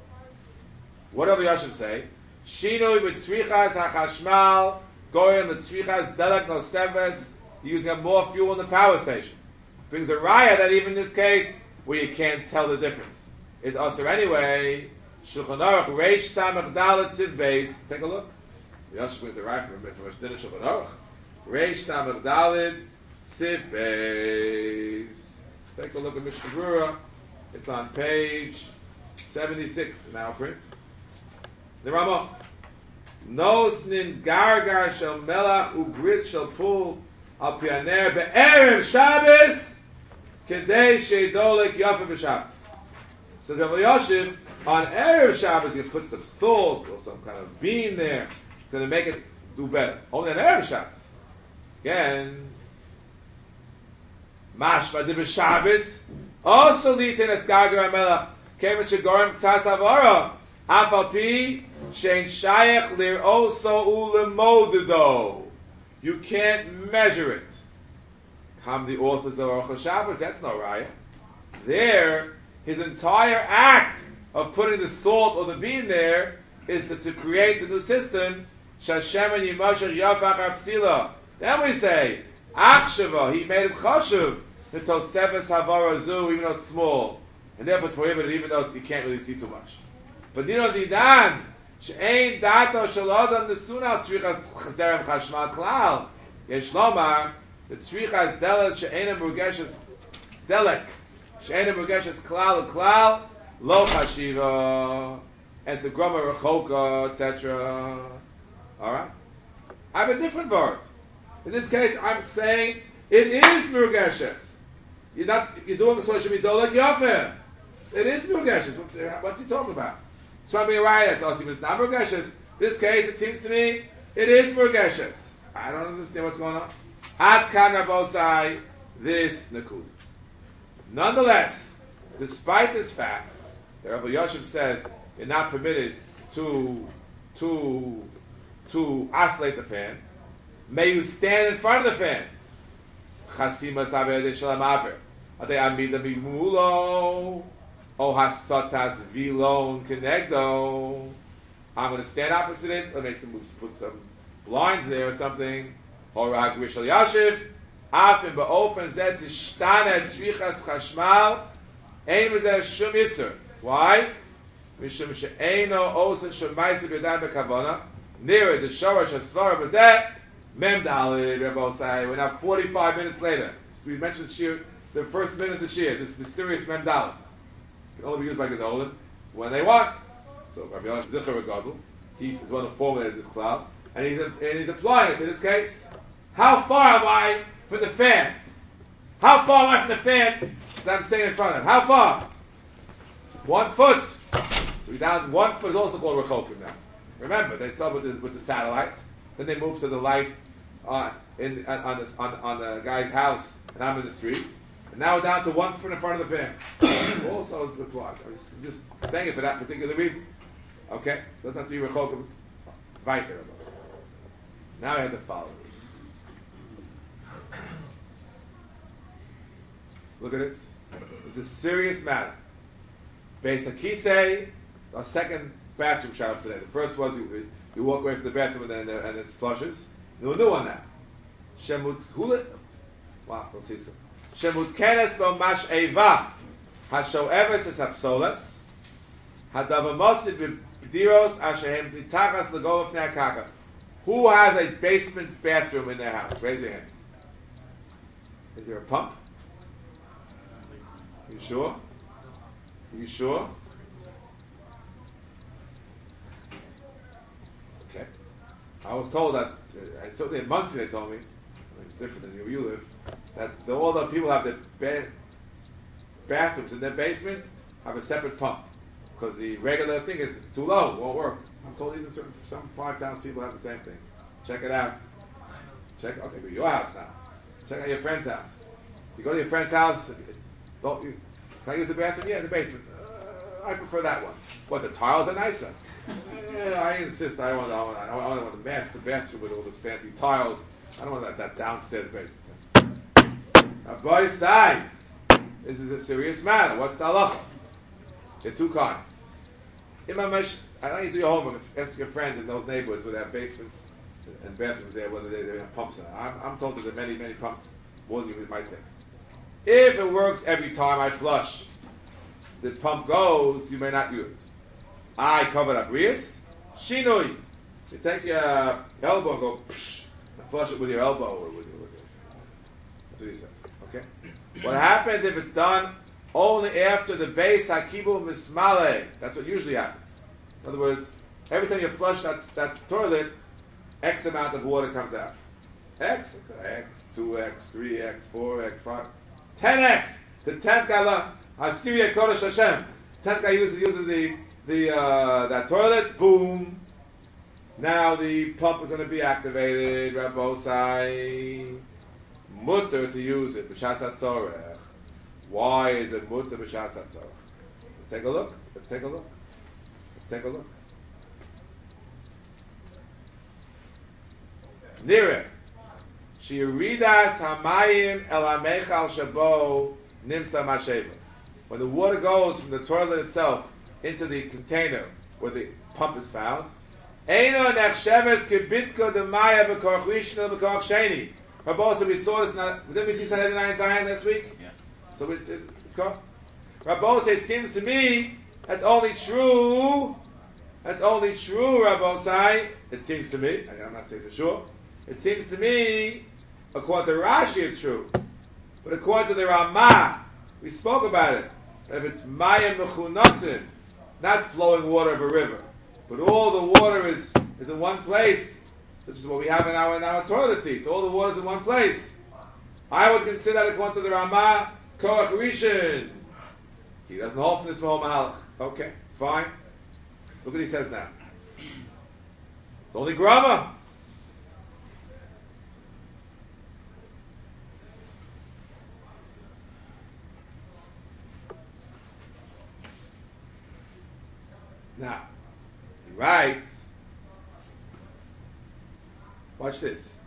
What does Yashiv say? Shinoi b'tzrichas hachashmal goyim b'tzrichas delek noseves, using more fuel in the power station. Brings a raya that even in this case, where you can't tell the difference, it's usher anyway. Shulchan Aruch Reish Samach Dalet Siv Beis. Take a look. Yashiv brings a raya from Mishnah Shulchan Aruch. Reish Samach Dalet Siv Beis. Take a look at Mishnah Brura. It's on page 76 in our print. The Ramah. Nos nin gargar shel melach ugris shel pul al pianer be'erev Shabbos kedei sheidolek yafa b'Shabbos. So Rabbi Yashiv, on erev Shabbos, you put some salt or some kind of bean there. It's going to make it do better. Only on erev Shabbos. Again, mashma de b'Shabbos also litin es gargar melach kemet shegorim k'tas avara afal pi. Shein shayach lir also ulemodedo. You can't measure it. Come the authors of Aruch Shabbos, that's no raya. There, his entire act of putting the salt or the bean there is to create the new system. Shashem and Yimashach Yafach Apsila. Then we say, Achshava, he made it chashuv, the Toseves Havarazu, even though it's small. And therefore it's prohibited, even though you can't really see too much. But Nino Didan, She'ein dato shel adam nesuna tzrichas zerem chashmal klal. Yesh lomar the tzrichas delek she'ein murgeshes delek she'ein murgeshes klal lo chashiva and to groma rechoka etc. All right. I have a different word. In this case, I'm saying it is murgeshes. You're doing so it should be dolek yofer. It is murgeshes. What's he talking about? It's trying to be a riot. It's also it's not Murgeshes. This case, it seems to me, it is Murgeshes. I don't understand what's going on. Ad kan Rabosai, this Nakud. Nonetheless, despite this fact, that Rabbi Yosef says you're not permitted to oscillate the fan, may you stand in front of the fan. Chasima Sabeh Shalom Aber. Ate Amida Migmulo. Oh hasotas vilon kenegdo. I'm going to stand opposite it. Or make some put some blinds there or something. Or hagrish al yashiv. Afim ba'ofen zed tishtana tzrichas chashmal. Ein v'zeh shum yisur. Why? Mishum she'eino osen shemaisi b'yadayim b'kavona. Near the shorash hasvara b'zeh. Mem dalid Rebosai. We're now 45 minutes later. We mentioned the first minute of the shir. This mysterious mem dalid. Can only be used by Gedolim when they want. So Rabbi Yonah Zichar Gadol, he is one who formulated this cloud, and he's applying it to this case. How far am I from the fan? How far am I from the fan that I'm staying in front of? How far? 1 foot. So we down 1 foot is also called Rechokim now. Remember, they start with the satellite, then they move to the light on the guy's house, and I'm in the street. And now we're down to 1 foot in front of the fan. Also applies. I'm just saying it for that particular reason. Okay? Doesn't have to be rechokim weiter. Now we have the following. Look at this. It's a serious matter. Beis HaKisei, our second bathroom shower today. The first was you walk away from the bathroom and it flushes. There's a new one now. Shemut hulet. Wow, we'll see soon. Shemut kenes v'mash eva. Hashoeves es hapsolas. Hadavar mosid b'diros ashehem b'tachas l'gol v'pnei hakaka. Who has a basement bathroom in their house? Raise your hand. Is there a pump? You sure? You sure? Okay. I was told that, certainly in Muncie they told me, it's different than where you live, that all the people have their bathrooms in their basements have a separate pump. Because the regular thing is it's too low, won't work. I'm told even some 5,000 people have the same thing. Check it out. Okay, go to your house now. Check out your friend's house. You go to your friend's house, can I use the bathroom? Yeah, in the basement. I prefer that one. What, the tiles are nicer? I insist. I want the bathroom with all those fancy tiles. I don't want that downstairs basement. Now, boy, side. This is a serious matter. What's the halacha? There are two kinds. I know you do your homework. Ask your friends in those neighborhoods where they have basements and bathrooms there, whether they have pumps. I'm told that there are many, many pumps, more than you might think. If it works every time I flush, the pump goes, you may not use it. I covered up Rias. Shinui. You take your elbow and go psh, and flush it with your elbow or with your. That's what he says. Okay? What happens if it's done only after the base hakibu mismale? That's what usually happens. In other words, every time you flush that toilet, X amount of water comes out. X, 2X, 3X, 4X, 5. 10x. The 10th guy, Assyria Kodesh Hashem. 10th guy uses that toilet. Boom. Now the pump is going to be activated. Rabbosai, mutter to use it. B'shas hatzorech. Why is it mutter b'shas hatzorech? Let's take a look. Nireh. Shiuridas hamayim el hamechal shabo nimsa masheva. When the water goes from the toilet itself into the container where the pump is found, eino nechsheves kibitka demaya b'korach rishon b'korach sheni. Rabbi, we saw this. Didn't we see Sanhedrin 9 Zion last week? Yeah. So it's called. Rabbi, it seems to me that's only true. Rabbi, it seems to me. I'm not saying for sure. It seems to me, according to Rashi, it's true. But according to the Ramah, we spoke about it. That if it's Maya Mechunasin, not flowing water of a river, but all the water is in one place, such as what we have in our toilet seats. All the water is in one place. I would consider that according to the Ramah, Korach Rishon. He doesn't hold from this whole Mahalach. Okay, fine. Look what he says now. It's only grammar. Now, he writes, watch this.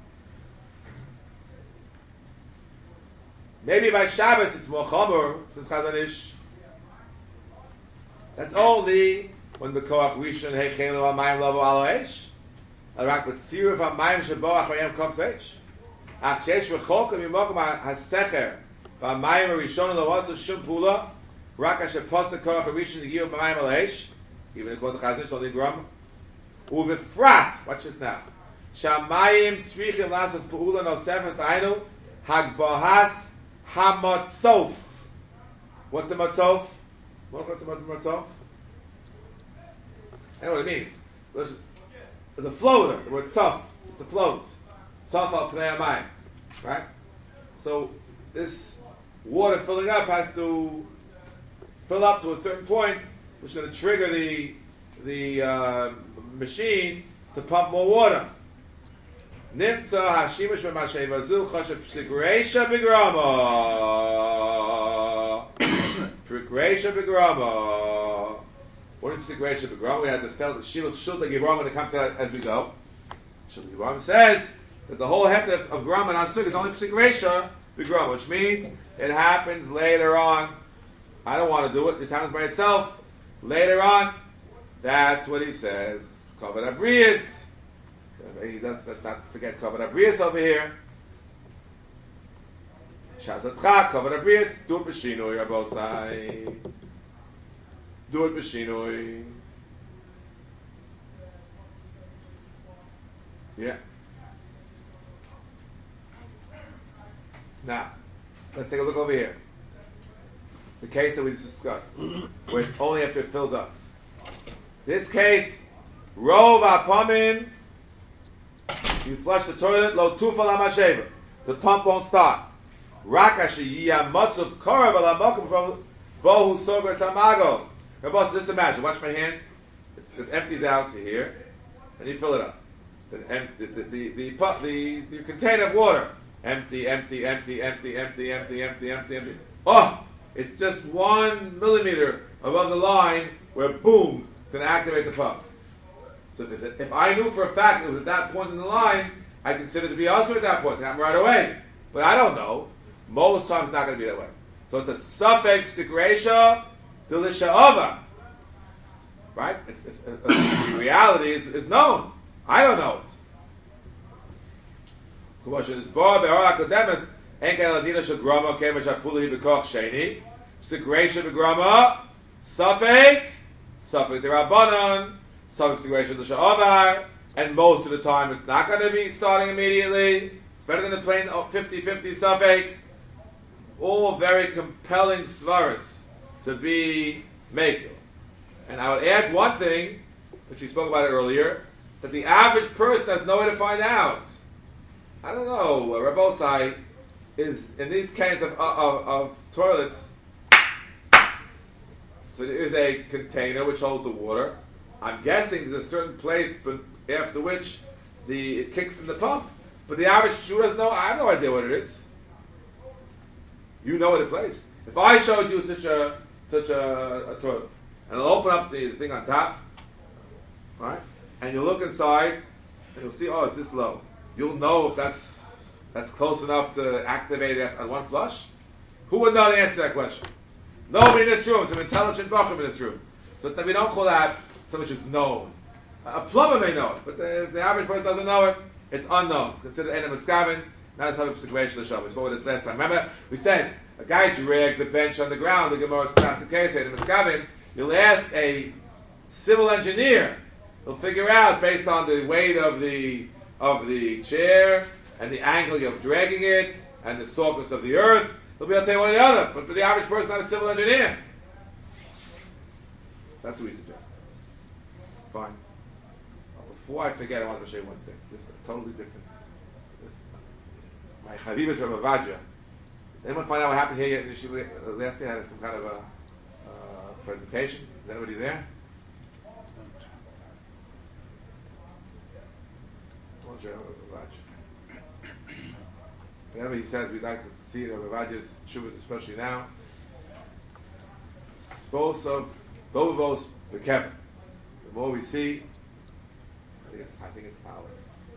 Maybe by Shabbos it's more chomer, says Chazon Ish. That's only when the koach rishon heichelu hamayim lavo alo eish. Arak b'tziruf hamayim shabo achayim kof eish. Ach shesh v'chokem yimokum hasecher v'hamayim harishon lo shum pula rak asher posek koach rishon yiyu b'mayim alo eish. Even according to Chazon Ish, only gram. Uvefrat, watch this now. Shamayim tzrichim lasas pu'ula nosefes ainu hagbahas hamatzof. What's the matzof? What's the matzof? I know what it means. Listen. The floater, the word tzof, it's the float. Tzof al pnei hamayim. Right? So this water filling up has to fill up to a certain point, which is going to trigger the machine to pump more water. Nimtza hashimush b'masheva zu chashav psik reisha b'grama. Psik reisha b'grama. What is psik reisha b'grama? We had this felt shilul shulta gibram when it comes to that as we go. Shulta gibram says that the whole head of grama and asuk is only psik reisha b'grama, which means it happens later on. I don't want to do it. This happens by itself. Later on, that's what he says. Kavod abrius. He does. Let's not forget Kavod abrius over here. Shazatcha Kavod abrius. Do it b'shinui, Rabosai. Do it b'shinui. Yeah. Now, let's take a look over here. The case that we just discussed, where it's only after it fills up. This case, Rov Apamin, you flush the toilet, Lo Tufa La Masheva. The pump won't start. Rakashi Yiyah Matzuv Korav Ala Mokum Bohu Sogar Samago. Rabos, just imagine, watch my hand. It empties out to here, and you fill it up. The container of water. Empty. Oh! It's just 1 millimeter above the line where, boom, it's going to activate the pump. So if I knew for a fact it was at that point in the line, I consider it to be also at that point. It's happening right away. But I don't know. Most times it's not going to be that way. So it's a suffix sikresha delisha'ava. Right? The reality is known. I don't know it. Ein kan ladina shel grama kemesh apuli b'koch sheni. Sikresha b'grama. Safek derabanan. Safek sikresha l'sha'avar. And most of the time it's not going to be starting immediately. It's better than the plain 50-50 safek. All very compelling svaras to be makel. And I would add one thing, which we spoke about it earlier, that the average person has no way to find out. I don't know, Rabosai is in these kinds of toilets. So there is a container which holds the water. I'm guessing there's a certain place, but after which it kicks in the pump. But the average Jew doesn't know. I have no idea what it is. You know what it place. If I showed you such a toilet, and I'll open up the thing on top, right, and you look inside, and you'll see, oh, it's this low. You'll know if that's close enough to activate it on one flush. Who would know the answer to that question? Nobody in this room. Some intelligent bachim in this room. So we don't call that something which is known. A plumber may know it, but the average person doesn't know it. It's unknown. It's considered enem eskavin, not a type of situation. We spoke about this last time. Remember, we said a guy drags a bench on the ground. The Gemara starts the case. Enem eskavin. You'll ask a civil engineer. He'll figure out based on the weight of the chair and the angle of dragging it and the softness of the earth. He'll be able to tell you one or the other. But for the average person, not a civil engineer. That's what we suggest. Fine. Before I forget, I want to show you one thing. Just totally different. My Chaviv is Rabbi Vadja. Anyone find out what happened here last day? I had some kind of a presentation. Is anybody there? Whenever he says we'd like to see Rabbi Vadja's shuvas, especially now. Spos of Bovos Bekevin. The more we see, I think it's Aleph.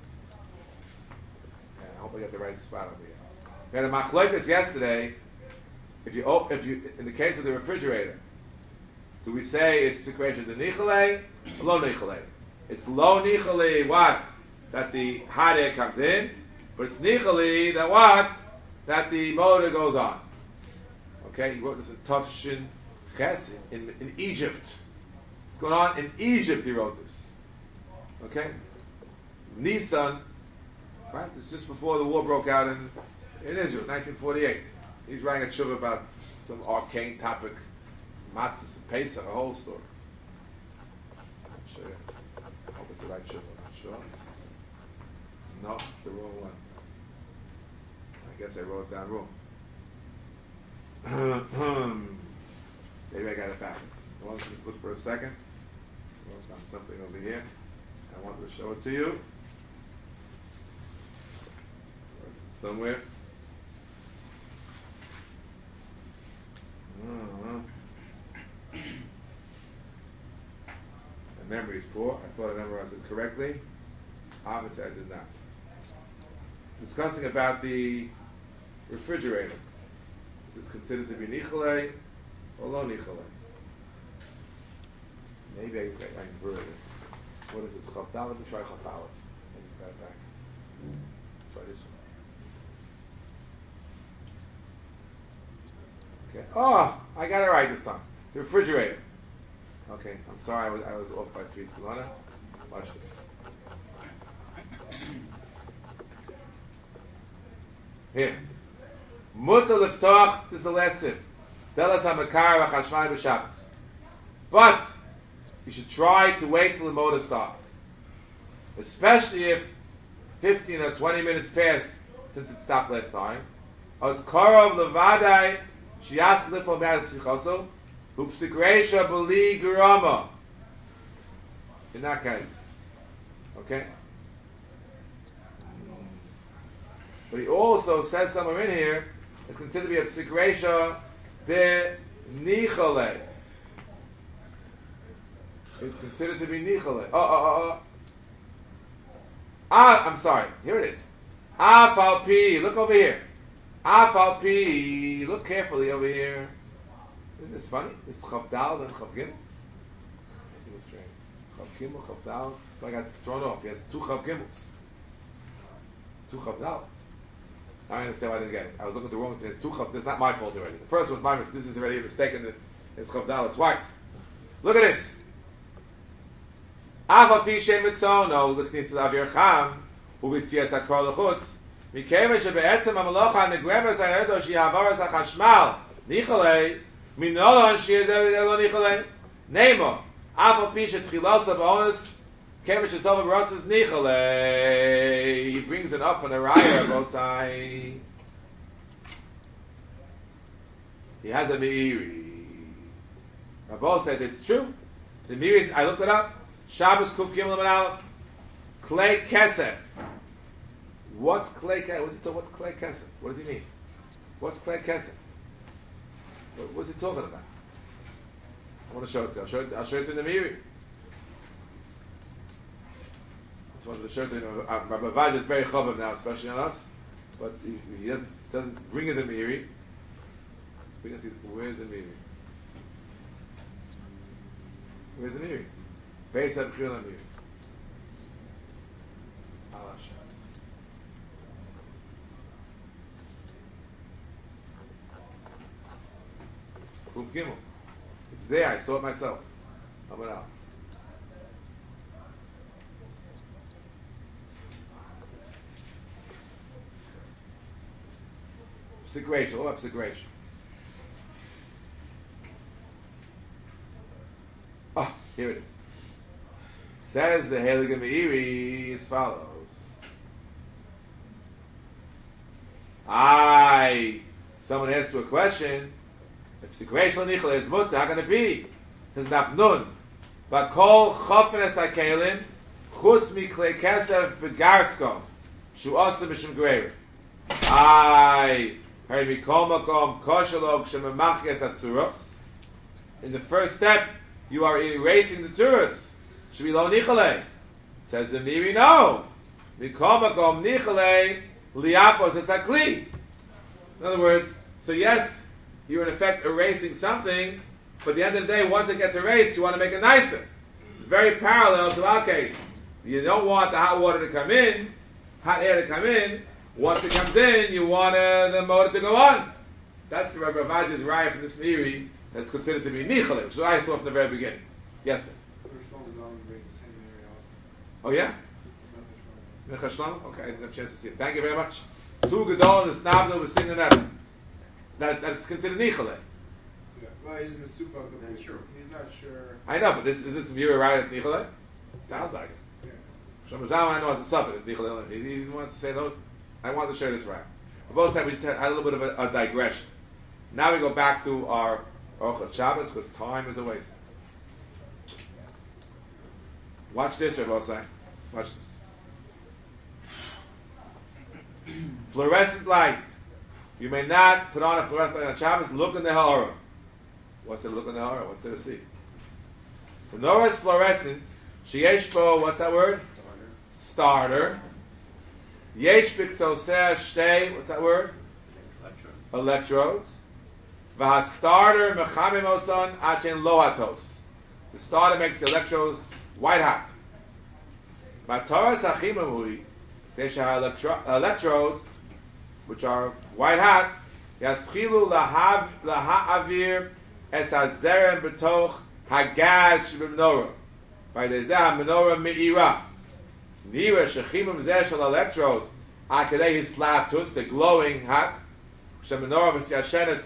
Yeah, I hope I get the right spot over here. We had a machlokes yesterday. If you in the case of the refrigerator, do we say it's to creation the nichale or lo nichale? It's lo nichale what? That the hot air comes in, but it's nichale that what? That the motor goes on. Okay, he wrote this in Tafshin Ches in Egypt. It's going on in Egypt. He wrote this. Okay, Nissan, right? It's just before the war broke out in Israel, 1948. He's writing a tshuva about some arcane topic, matzahs and Pesach, a whole story. I'll show you. I hope it's the right tshuva. I'm not sure. No, it's the wrong one. I guess I wrote it down wrong. Maybe I got it backwards. I want to just look for a second. I wrote down something over here. I wanted to show it to you. somewhere. My memory is poor. I thought I memorized it correctly. Obviously, I did not. Discussing about the refrigerator. Is it considered to be nichole or lo nichole? Maybe I inverted it. What is this? Chavdal? Let me try Chav Aleph. Maybe it's got it backwards. Let's try this one. Okay. Oh, I got it right this time. The refrigerator. Okay, I'm sorry, I was off by 3 Silana. Watch this. Here. Mutter leftoch, this is the last sip. Delas hamakar v'chashmai b'shabbos. But you should try to wait till the motor starts. Especially if 15 or 20 minutes passed since it stopped last time. As korov levadai, she asked lifol me'ad psichoso, upsigreisha b'li gerama. In that case. Okay? But he also says somewhere in here, it's considered to be a psigreisha de nichole. It's considered to be nichole. I'm sorry. Here it is. Afal pi. Look over here. Afal pi. Look carefully over here. Isn't this funny? This is Chav Dal and Chav Gimel. Something was strange. Chav Gimel, Chav Dal. So I got thrown off. He has 2 Chav Gimels. 2 Chav Dalets. Now I understand why I didn't get it. I was looking at the wrong thing. There's 2 Chav. This is not my fault already. The first was my mistake. This is already a mistake. It's Chav Dalet twice. Look at this. Afal pi shem mitzono l'chnisas avir cham uvitzias hakor l'chutz mikeva shebe'etzem hamalocha negremes ha'edo shi'avaras ha'chashmal nicholei minolon shi'ezelo nicholei nemo afal pi shetchilosa b'onus keva shesova b'rosas nicholei. He brings it up on a raya bosai. He has a meiri. Rabbi said it's true. The meiri, I looked it up. Shabbos Kuf Gimel and Aleph. Klei Kesef. What's Klei Kesef? What's Klei Kesef? What does he mean? What's Klei Kesef? What's he talking about? I want to show it to you. I'll show it to the Miri. I just wanted to show it to you. Rabbi Vajd is very chavav now, especially on us. But he doesn't bring in the Miri. We can see, where's the Miri? Where's the Miri? Beis Abchil Amir. Allah Shas. Kuf Gimel. It's there, I saw it myself. How about now? Psigration, what about psigration? Oh, here it is. Says the Heilige Meiri as follows. Someone asked you a question. If Psigration Nichel is mutter, how can it be? There's not nun. But kol chofenes hakelim chutz mi klei kesef begarsko shu asa mishum greir. Hey mikol makom koshelog shememachjes atzuros. In the first step, you are erasing the tzuros. Should be lo nichale. Says the Miri, no. Mikol makom nichale liapos es hakli. In other words, so yes, you're in effect erasing something, but at the end of the day, once it gets erased, you want to make it nicer. It's very parallel to our case. You don't want the hot water to come in, hot air to come in. Once it comes in, you want the motor to go on. That's the Rabbi Vaj's raya from this Miri that's considered to be nichale, which is what I thought from the very beginning. Yes, sir. Oh yeah? Okay, I didn't have a chance to see it. Thank you very much. Two Gedol and the Snabno was singing that. That's considered nichale. Yeah. Well, he's in the super sure. He's not sure. I know, but is this viewer right? It's nichale? Sounds like it. Yeah. Shomazam, I know it's a suffix. It's nichale. He wants to say no. I want to show this right. We both said we had a little bit of a digression. Now we go back to our Orchot Shabbos because time is a waste. Watch this, Rabbi Osai. Watch this. Fluorescent light. You may not put on a fluorescent light on Shabbos. Look in the ha'ara. What's it? Look in the ha'ara. What's there to see? The menorah is fluorescent. Sheyesh bo. What's that word? Starter. Yesh b'ksoseh shtei. What's that word? Electrodes. V'hastarter mechamim oson achen lo hatos. The starter makes the electrodes white hot. Mataras achimamui. They shall have electrodes, which are white hot. Yaschilu laha'avir es hazerem betoch hagaz sheb'menorah. By the zeh menorah me'ira. Nira shechimum zeh shel electrodes. Akadei hislatus, the glowing hot. Shemenorah misyashenes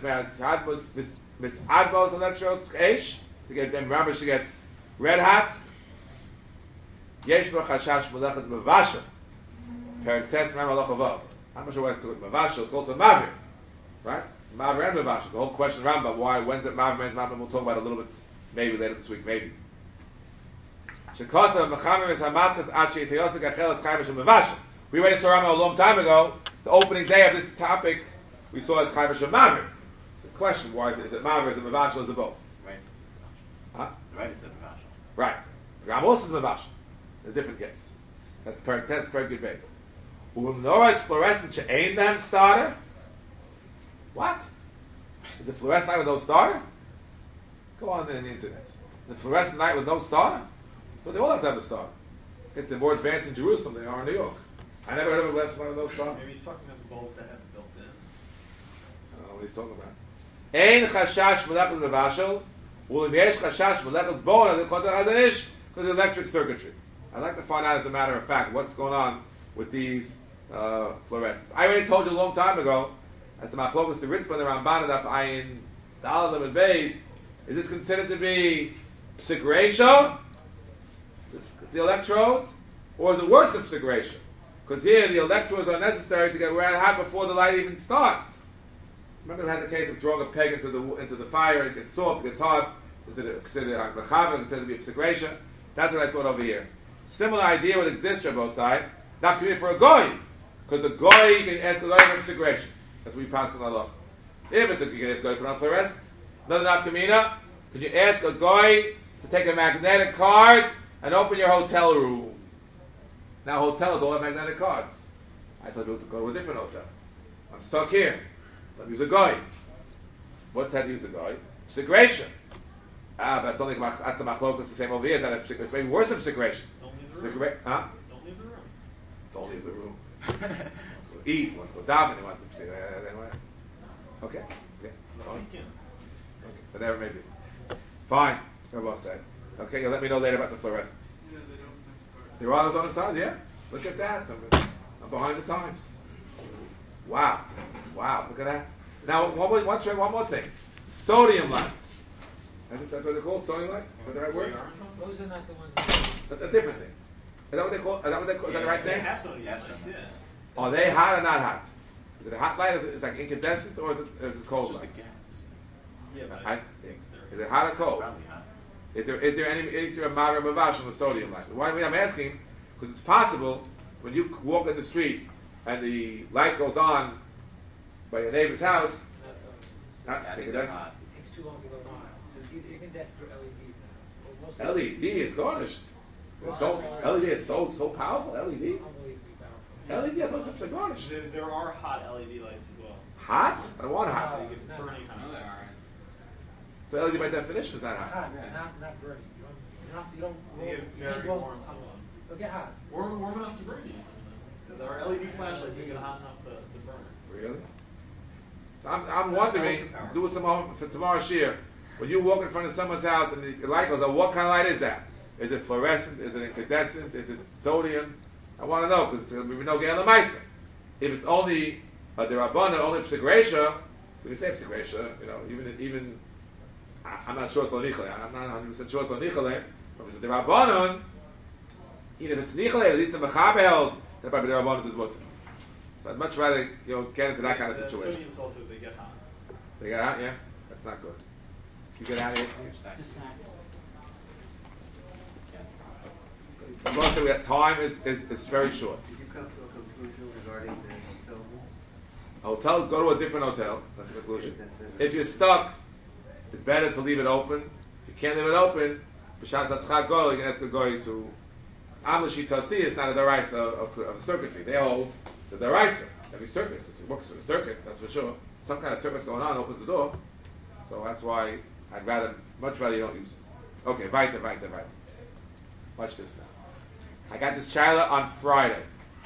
misadmos electrodes eish. To get them, remember, to get red hot. Yesh bo chashash melechas mevashel. Peraktes Ramaloch Avav. I'm not sure why it's called Mavashel. It's also Mavir, right? Mavir and Mavashel. The whole question around about why, when's it Mavir and Mavir? We'll talk about it a little bit, maybe later this week, maybe. Shekasa Mechamim is Hamatas Achi Teyosik Achelas Chayvish and Mavashel. We already saw Rambam a long time ago. The opening day of this topic, we saw as Chayvish and Mavir. It's a question: why is it Mavir? Is it Mavashel? Is it both? Right. Huh? Right. It's a Mavashel. Right. Ram also is Mavashel. A different case. That's very good base. Menorah is fluorescent she'ein behem starter. What? Is the fluorescent light with no starter? Go on the internet. The fluorescent light with no starter? So they all have to have a starter. It's the more advanced in Jerusalem than they are in New York. I never heard of a fluorescent light with no starter. Maybe he's talking about the bulbs that have it built in. I don't know what he's talking about. Ein chashash melechas mevashel, u'lim yesh chashash melechas bon, because of the electric circuitry. I'd like to find out, as a matter of fact, what's going on with these fluorescents. I already told you a long time ago, as the Machlokas, the Ritva, the Ramban, the Ayin, the Alam and Beis, is this considered to be psik the electrodes, or is it worse than psik? Because here the electrodes are necessary to get red hot before the light even starts. Remember, we had the case of throwing a peg into the fire, and it gets soft, it gets hot. Is it considered a mechaber, considered to be psik? That's what I thought over here. Similar idea would exist on both sides. Not for a goy, because a goy you can ask a goy for integration. That's what we pass in the law. If it's you can ask a goy to put on fluorescent. Another nafkamina, can you ask a goy to take a magnetic card and open your hotel room? Now hotels all have magnetic cards. I thought we would go to a different hotel. I'm stuck here. Let me use a goy. What's that to use a goy? Psik. But that's only that's the machlokas the same over here. It's maybe worse than psik. Don't leave the room. Huh? Don't leave the room. Don't leave the room. Wants to go eat, wants to go daven, he wants to say anyway. Okay. Okay. Okay. Whatever it may be. Fine. Rabbi said. Okay, you'll let me know later about the fluorescents. Yeah, they don't start. There are those stars, yeah? Look at that. I'm behind the times. Wow. Wow, look at that. Now one more thing. Sodium lights. That's what they're called, sodium lights? Is that the right word? Those are not the ones. That's a different thing. Is that what they call? Is that the right They thing? have sodium Yes, lights, sir. yeah. Are they hot or not hot? Is it a hot light? Is it like incandescent or is it cold It's just a light? gas. Yeah, but I think. Is it hot or cold? Probably hot. Is there any Mara Mavash on the sodium light? Why I'm asking? Because it's possible when you walk in the street and the light goes on by your neighbor's house. That's Not I think they're incandescent. hot. It takes too long to go on. So you can test for LEDs now. Well, most LED is garnished. It's so, LED is so powerful. LEDs. Unbelievably powerful. LED, I thought something garnished. there are hot LED lights as well. Hot? I don't want hot. You get burning hot. No, they aren't. So LED by definition is not hot. Hot, Yeah. not burning. You don't They get very go- warm. Some of them. They'll get hot. Warm enough to burn you. There are LED flashlights that get hot enough to burn. Really? So I'm wondering, do some homework for tomorrow's year. When you walk in front of someone's house and the light goes on, what kind of light is that? Is it fluorescent? Is it incandescent? Is it sodium? I want to know because we know Ge'el Maisa. If it's only the Rabbanan, only Psik, we say Psik, you know, even I'm not sure it's Nichale. I'm not 100% sure it's Nichale. But if it's the Rabbanan, even if it's Nichale, at least the Mechaber held that by the Rabbanan is what. So I'd much rather get into that kind of situation. Sodium's also, they get hot. They get out, yeah? That's not good. You get out of here. Most of that time is very short. Did you come to a conclusion regarding the hotel A hotel, go to a different hotel. That's the conclusion. If you're stuck, it's better to leave it open. If you can't leave it open, b'shas hatzchak go, you can ask the goy to. Amlashi Tasi is not a deraisa of circuitry. They hold the deraisa. Every circuit, it works as a circuit, that's for sure. Some kind of circuit's going on, opens the door. So that's why I'd much rather you don't use it. Okay, weiter. Watch this now. I got this shaila on Friday.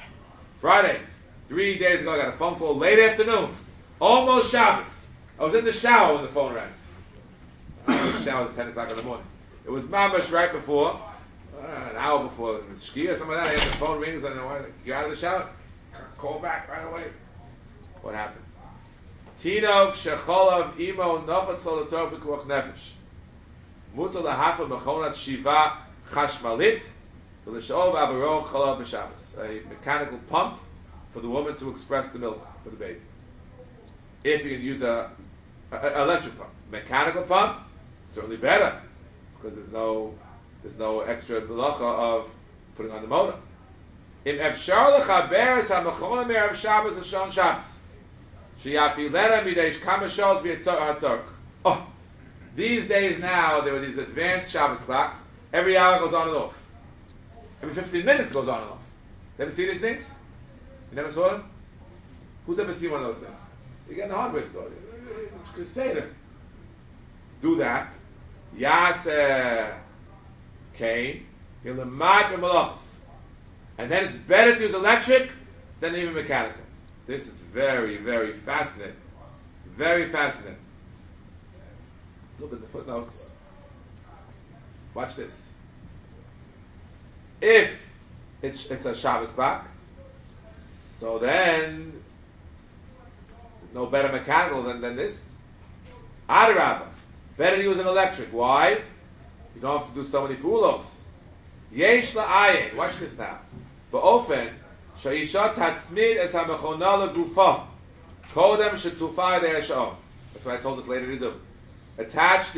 3 days ago, I got a phone call late afternoon. Almost Shabbos. I was in the shower when the phone rang. The shower was at 10 o'clock in the morning. It was mamash right before, an hour before the shkia, something like that. I had the phone rings, and I get out of the shower, call back right away. What happened? Tinok shecholav imo nochat solatzor b'kuach nefesh. Mutal lahafa mechonas shiva chashmalit v'lishov avaro cholav b'shabbos. A mechanical pump for the woman to express the milk for the baby. If you can use a electric pump, mechanical pump, certainly better because there's no extra melacha of putting on the motor. Im efshar lechaber es hamechona me'erev Shabbos l'shon Shabbos sheyafilena midei kama shols v'yatzorach. Oh, these days now there were these advanced Shabbos clocks. Every hour goes on and off. Every 15 minutes goes on and off. You ever see these things? You never saw them? Who's ever seen one of those things? You get in the hardware store. Crusader. Do that. Yaseh Cain. You'll lemad b'malachos. And then it's better to use electric than even mechanical. This is very, very fascinating. Very fascinating. Look at the footnotes. Watch this. If it's a Shabbos clock, so then no better mechanical than this. Adarabah, better to use an electric. Why? You don't have to do so many pulos. Yesh la'ayin. Watch this now. Ba'ofen she'isha tatzmid es ha'mechona legufa kodem shetufa de'esh'om. That's what I told us later to do. Attach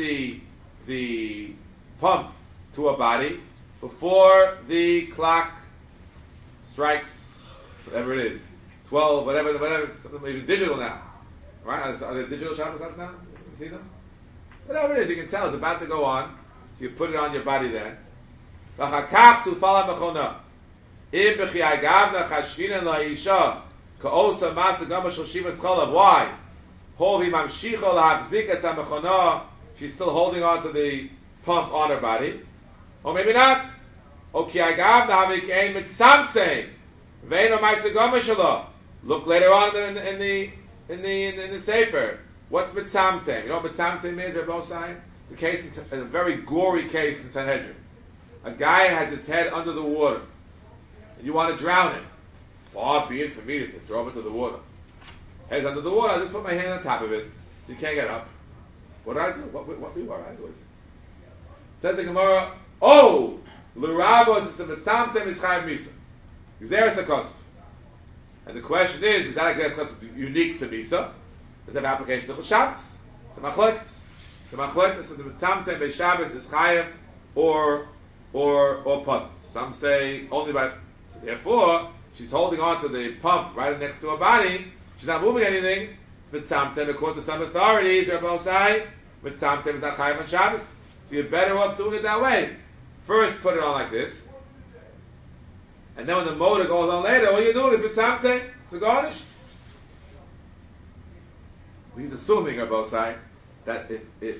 the pump to a body before the clock strikes, whatever it is, 12, whatever, even digital now. Right? Are there digital Shabbos clocks now? You see them? Whatever it is, you can tell it's about to go on. So you put it on your body then. V'chakach tufala mechona. Im b'chiyai gavna chashvina la'isha ka'osa masa gama shel shivas cholav. Why? Hovi mamshicha la'achzik es ha'mechona. She's still holding on to the pump on her body. Or maybe not. O kiyai gavna havikein mitzamtzei. Ve'eno ma'isa gama shelo. Look later on in the Sefer. What's mitzamtzei? You know what mitzamtzei means, Rabbi Osai? The case, a very gory case in Sanhedrin. A guy has his head under the water, and you want to drown him. Far be it for me to throw him into the water. Head's under the water. I just put my hand on top of it, so you can't get up. What do I do? What do I do? Says the Gemara. Oh, l'rabos is a mitzamtzei mischayev misa. Gzeres hakosuf. And the question is that a gzeres hakosuf unique to misa? Does that have application to Shabbos? To machlokes. The machlokes of the mitzamtzei by Shabbos is chayev or put. Some say only by. So therefore, she's holding on to the pump right next to her body. She's not moving anything. It's mitzamtzei according to some authorities. Rabbi say mitzamtzei is not chayev on Shabbos. So you're better off doing it that way. First, put it on like this, and then when the motor goes on later, all you're doing is mitzamtzei. It's a garnish. He's assuming, Rabbi say, that if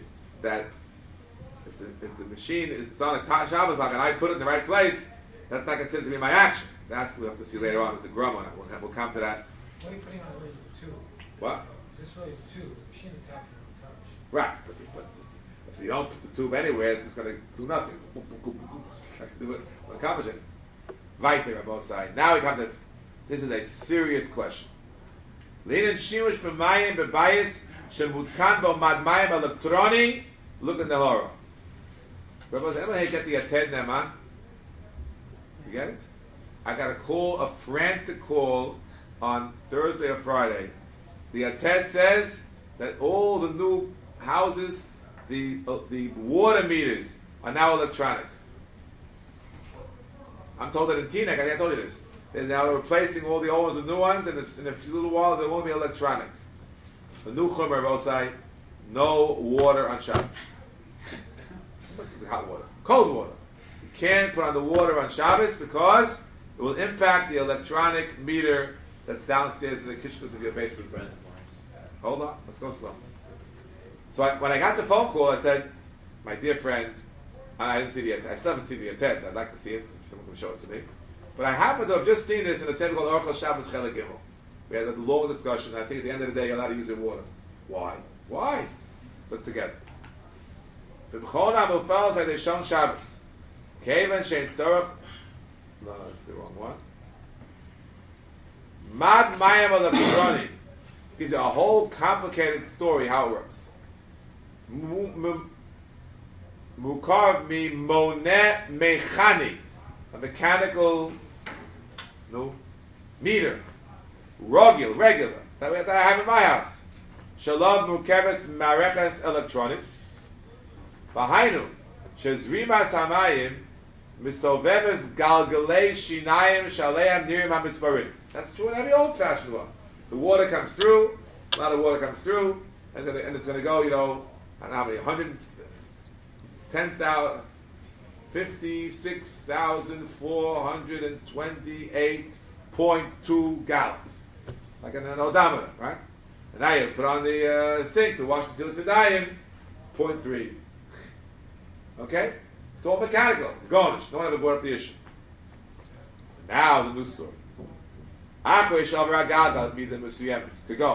the machine is on a Shabbos clock and I put it in the right place, that's not considered to be my action. That's we'll have to see later on. It's a grum on it. We'll come to that. What are you putting on the tube? What? Is this really the tube? The machine is having no touch. Right, but if you don't put the tube anywhere, it's just going to do nothing. Do it, accomplish it. Right there on both sides. Now we come to this is a serious question. Leinen shimush b'mayim b'bayis shemutkan bo madmayim electroni. Look at the horror. Rabbi, anyone get the Ated Neman? You get it? I got a frantic call on Thursday or Friday. The Ated says that all the new houses, the water meters are now electronic. I'm told that in Teaneck, I told you this. They're now replacing all the old ones with new ones, and in a few little while they won't be electronic. The new Chumer will say, no water on Shabbos. What's this, hot water? Cold water. You can't put on the water on Shabbos because it will impact the electronic meter that's downstairs in the kitchen of your basement. Hold on, let's go slow. So when I got the phone call, I said, my dear friend, I didn't see I still haven't seen the intent. I'd like to see it. If someone can show it to me. But I happen to have just seen this in a sefer called Orchel Shabbos Chelik Gimel. We had a long discussion. I think at the end of the day, you're allowed to use your water. Why? Why? Look together. B'chol ha'mufal say they shon Shabbos. Kevan shein tzorach. No, that's the wrong one. Mad mayim alakroni gives you a whole complicated story how it works. Mukav mi moneh mechani, a mechanical meter, regular that I have in my house. Shalom mukeves mareches electronics. V'hainu shezrimas hamayim misoveves galgalei shinayim shaleim nirim hamisparim. That's true in every old-fashioned one. The water comes through, a lot of water comes through, and it's going to go, I don't know how many, 110,000, 56,428.2 gallons. Like an odometer, right? And now you put on the sink to wash the Tilis 0.3. Okay? It's all mechanical. It's garnish. No one ever brought up the issue. Now the new story. To go.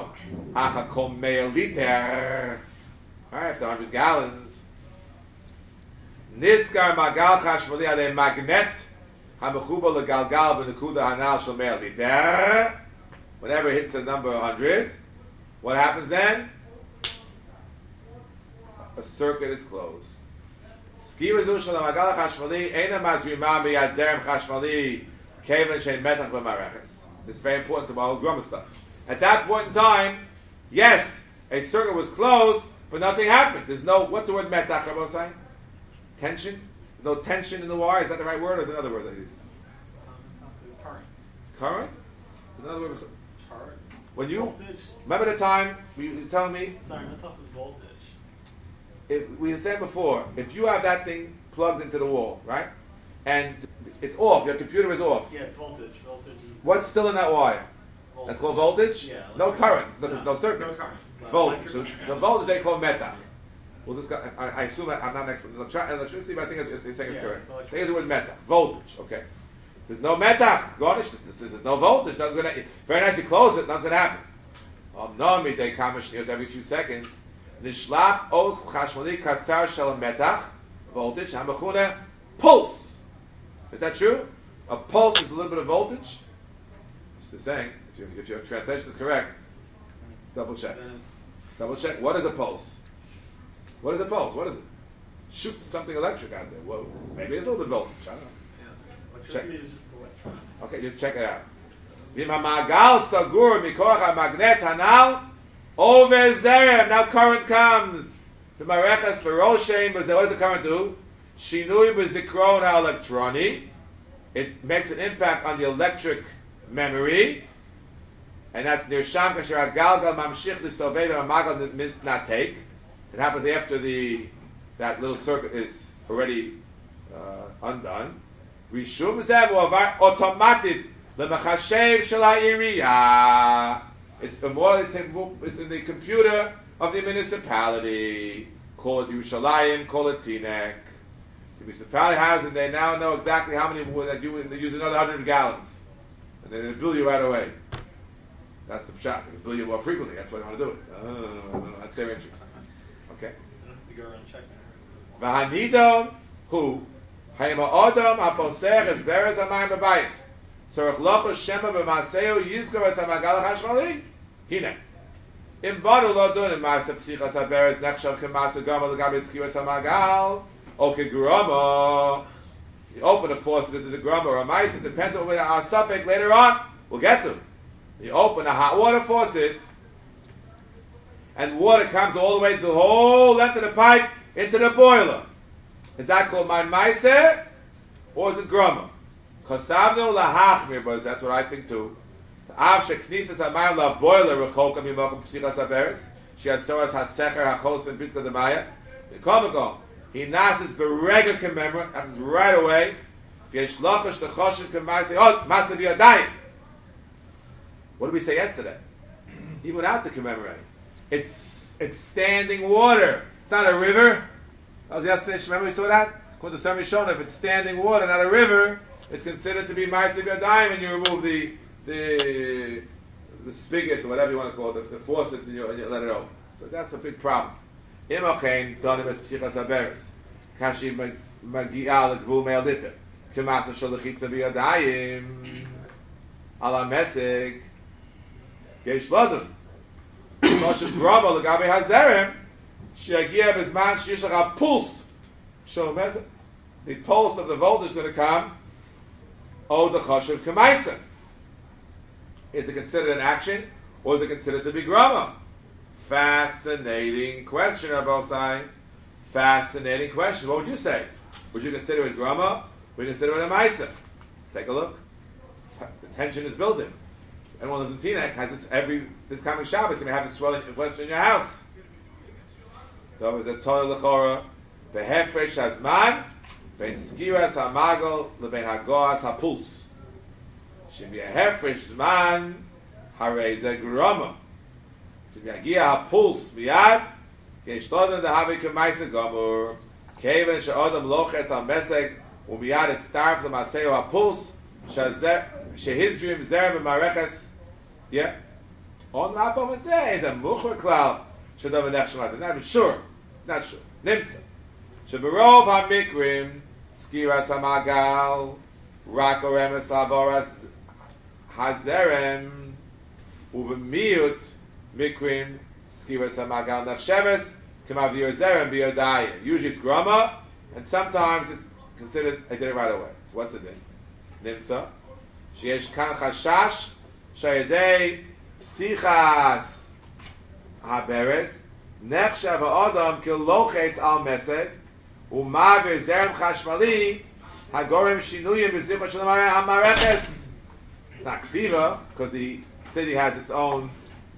After 100 gallons. Niskar magal chashmali ale magnet hamechuba legalgal b'nekuda hanal shel 100 liter. Whenever it hits the number 100, what happens then? A circuit is closed. Skivazu shel magal chashmali eina mazrima miyad zerem chashmali kevan shein metach b'mareches. This is very important to my old grammar stuff. At that point in time, yes, a circuit was closed, but nothing happened. There's no, what's the word metach, Rabbi saying? Tension? No tension in the wire. Is that the right word or is it another word that I use? Current. Current? Is another word? Current. When you, voltage. remember the time you were telling me? Sorry, metach is voltage. We said before, if you have that thing plugged into the wall, right? And it's off, your computer is off. Yeah, it's voltage. Voltage is... What's still in that wire? Voltage. That's called voltage? Yeah. No currents, there's no circuit. No current. Voltage. So the voltage they call metach. We'll discuss, I assume I'm not an expert in electricity, but I think it's saying it's correct. I think it's the word metach. Voltage, okay. There's no metach. Garnish, there's no voltage. Nothing's gonna, very nice, you close it, nothing's going to happen. No, midday kamash every few seconds. Nishlach os chashmali katzar shel metach. Voltage, hamachuna, pulse. Is that true? A pulse is a little bit of voltage. Just saying, if your translation is correct, double check. Double check. What is a pulse? What is a pulse? What is it? Shoots something electric out there. Whoa. Maybe it's a little bit voltage. I don't know. Yeah. Electricity is just electrons. Okay, just check it out. V'mamagal sagur mikoach hamagnet hanal over zerem. Now current comes. V'mareches v'roshem. What does the current do? Shinui b'zikron ha'elektroni. It makes an impact on the electric memory, and that's nirsham kasher hagalgal mamshich listovei v'magal natek. It happens after that little circuit is already undone. Rishum zeh mu'avar automatic lemachashev shel ha'iriyah. It's in the computer of the municipality. Call it Yerushalayim, call it Tinek. The municipality has it, they now know exactly how many that you use another 100 gallons. And then they bill you right away. That's the pshat. They bill you more frequently, that's why they want to do it. That's their interest. Okay? To go around checking. V'hanidon hu hayim ha'odom ha'posech es beres ha'mayim b'bayis tzorech locho shema b'maseo yizkor es ha'magal ha'chashmali hine im badu lo dun im ma'aseh psichas ha'beres nechshav k'maseh gama l'gabe skiras ha'magal o k'groma. You open a faucet, this is a groma or a mice, it depends on our suffix later on, we'll get to. You open a hot water faucet, and water comes all the way to the whole length of the pipe into the boiler. Is that called my maise, or is it groma? Chasavnu lahachmir, but that's what I think too. Av sheknisas hamayim laboiler recholka mimokum psichas haberes. She has soras hasecher hachos and bitka demaya. Yikomiko. He nases berega kememra. Happens right away. V'yesh lochash techoshin kemaisi. Oh, masa b'yadayim. What did we say yesterday? Even without the commemorate, it's standing water. It's not a river. That was yesterday. Remember we saw that? According to Sami Shona, if it's standing water, not a river, it's considered to be ma'aseh b'yadayim, and you remove the spigot or whatever you want to call it, the faucet, and you let it open. So that's a big problem. Imochein donim es psichas haberes kashi magial gvul me'alditer k'masa shalachitza b'yadayim ala mesig yesh lodun kosher grama legabe hazerem sheyagia bezman sheyishach pulse shomet the pulse of the voltage is going to come o the kosher k'maisa. Is it considered an action or is it considered to be grama? Fascinating question, Abosai. Fascinating question. What would you say? Would you consider it grama? Would you consider it a maisa? Let's take a look. The tension is building. Anyone who lives in Teaneck has this coming Shabbos, you may have this swelling question in your house. So is it Torah Lechora, Behefresh Hazman, Ben Skiras Hamagol, Leben Hagoas Hapuls. Should be a Hefresh Zman, Hareza Grama. Yagia pulse miyad geshtodem dehavi kemaisa gomur keven she'odem lochetz al mesek umiyad et starf lemaseo hapulse shehizrim zer b'mareches. Yeah, on the apom it says a mucher klal shedav nechshalat. Not even sure, not sure. Nimsa sheberov hamikrim skiras hamagal rak oremes lavoras hazerem uvemiut mikrim skiras hamagal nechsheves k'mavir zerem b'yodayim. Usually it's grama, and sometimes it's considered I did it right away. So what's the din? Nimsa sheyesh kan chashash shayedei psichas haberes nechshav ha'adam kilochetz al mesek umavir zerem chashmali hagorem shinuyim b'zichot shel hamareches. It's not ksiva because the city has its own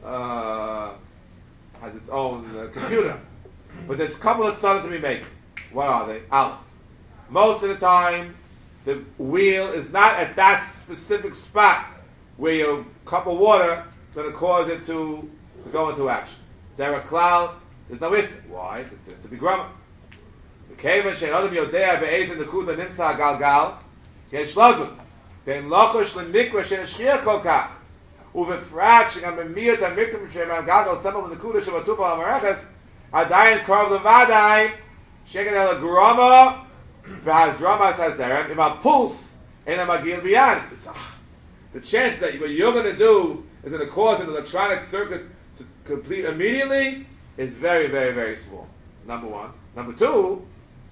computer. But there's a couple that started to be made. What are they? Aleph. Most of the time, the wheel is not at that specific spot where your cup of water is going to cause it to go into action. There a cloud, there's no instant. Why? It's to be grumman. The kaven shein adam yodea be'ezen nekuda nimsa galgal yesh lagun ve'im lochosh lemikra shein shchiach kol kach ובפרט שגם במיעוט המקרים שמגלגל סמל בנקודה שבטופה המערכת עדיין קרוב לוודאי שכן אל הגרומה והזרמה הזרם עם הפולס אין המגיל ביד. The chance that what you're going to do is going to cause an electronic circuit to complete immediately is very, very, very small. Number one. Number two,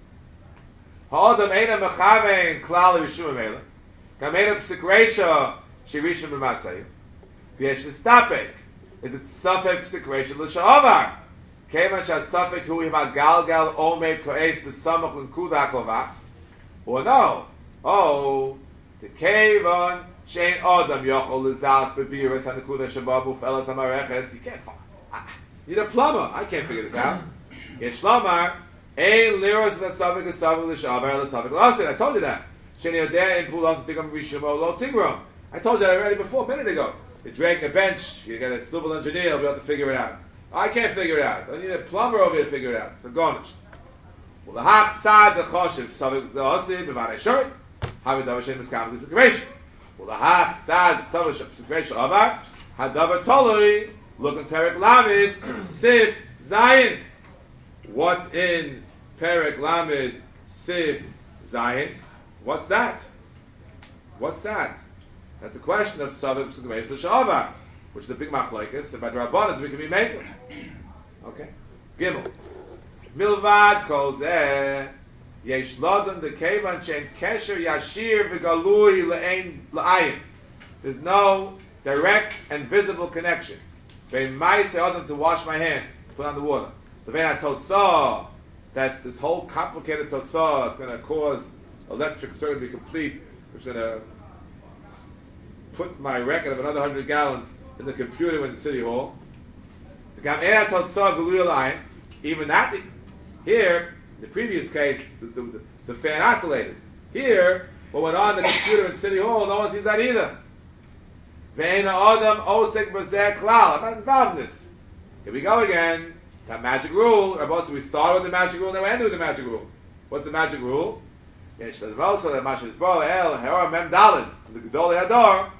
ha'odam eina mechavein klal l'rishum ha'mela kameina p'sik reisha shirishim b'masayim. V'yesh l'stapek. Is it safek p'sikration l'sha'avar? Kevan sha'safek hu im ha'galgal omed ko'es b'samach l'nkuda ha'kovas? Or no? Oh, the kevan she'en odam yochol l'zaz b'biris ha'nekuda shababu felas ha'mareches. You can't find. You need a plumber. I can't figure this out. Yesh lomar ein liros l'safek l'safek l'sha'avar l'safek l'asir. I told you that. She'en yodea in pulos tigam v'shimo lo tigrom. I told you that already before, a minute ago. You're dragging a bench, you get a civil engineer, he'll be able to figure it out. I can't figure it out. I need a plumber over here to figure it out. It's a garnish. Well, the hach tzad the choshev, savik the osid, b'vanei short, havi davar shem miskam to situation. Well, the hach tzad the savik situation avar, hadavar tolui, look in Perek Lamed, Sif Zayin. What's in Perek Lamed, Sif Zayin? What's that? What's that? That's a question of Savik P'Sukumesh L'Shavar, which is a big machlokes, and by the Rabbanan we can be making. Okay? Gimel. Milvad kol zeh, yesh lodon de kevan she'en kesher yashir v'galui le'ein la'ayin. There's no direct and visible connection. Ve'in ma'aseh odom to wash my hands, put on the water. Le'vein ha'totzah, that this whole complicated totzah, it's going to cause electric circuit to be complete, I'm just going to put my record of another 100 gallons in the computer in the city hall. Even that, here, in the previous case, the fan oscillated. Here, what went on in the computer in City Hall, no one sees that either. I'm not involved in this. Here we go again. That magic rule. So we start with the magic rule, then we end with the magic rule. What's the magic rule? The Gedolei Hador.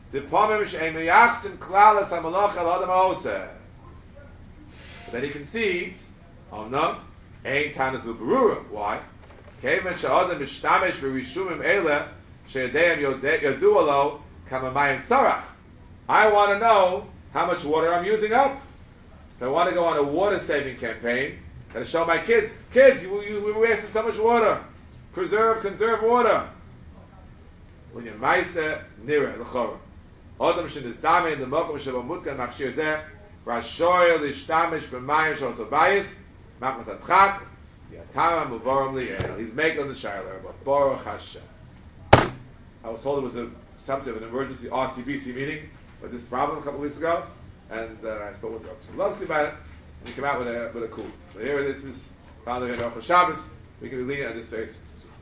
But then he concedes, no, ain't tanas u'berura. Why? Kevan she'adam mishtamish v'rishumim ele she'yadeihem yadu alo kamamayim tzarach. I want to know how much water I'm using up. If I want to go on a water saving campaign, I got to show my kids, we're wasting so much water. Conserve water. When you're ma'aseh nira l'chora, adam shenizdame in the mokum shebamutkan machshir zeh. Rashoy lishtamish b'mayim shel sabayis, machmas atchak, yatama muvaram li'el. He's making the shayla, but Baruch Hashem. I was told it was a subject of an emergency RCBC meeting with this problem a couple of weeks ago, and I spoke with Rabbi Solovsky about it, and he came out with a coup. So here this is found in Rosh Shabbos. We can be leading on this basis.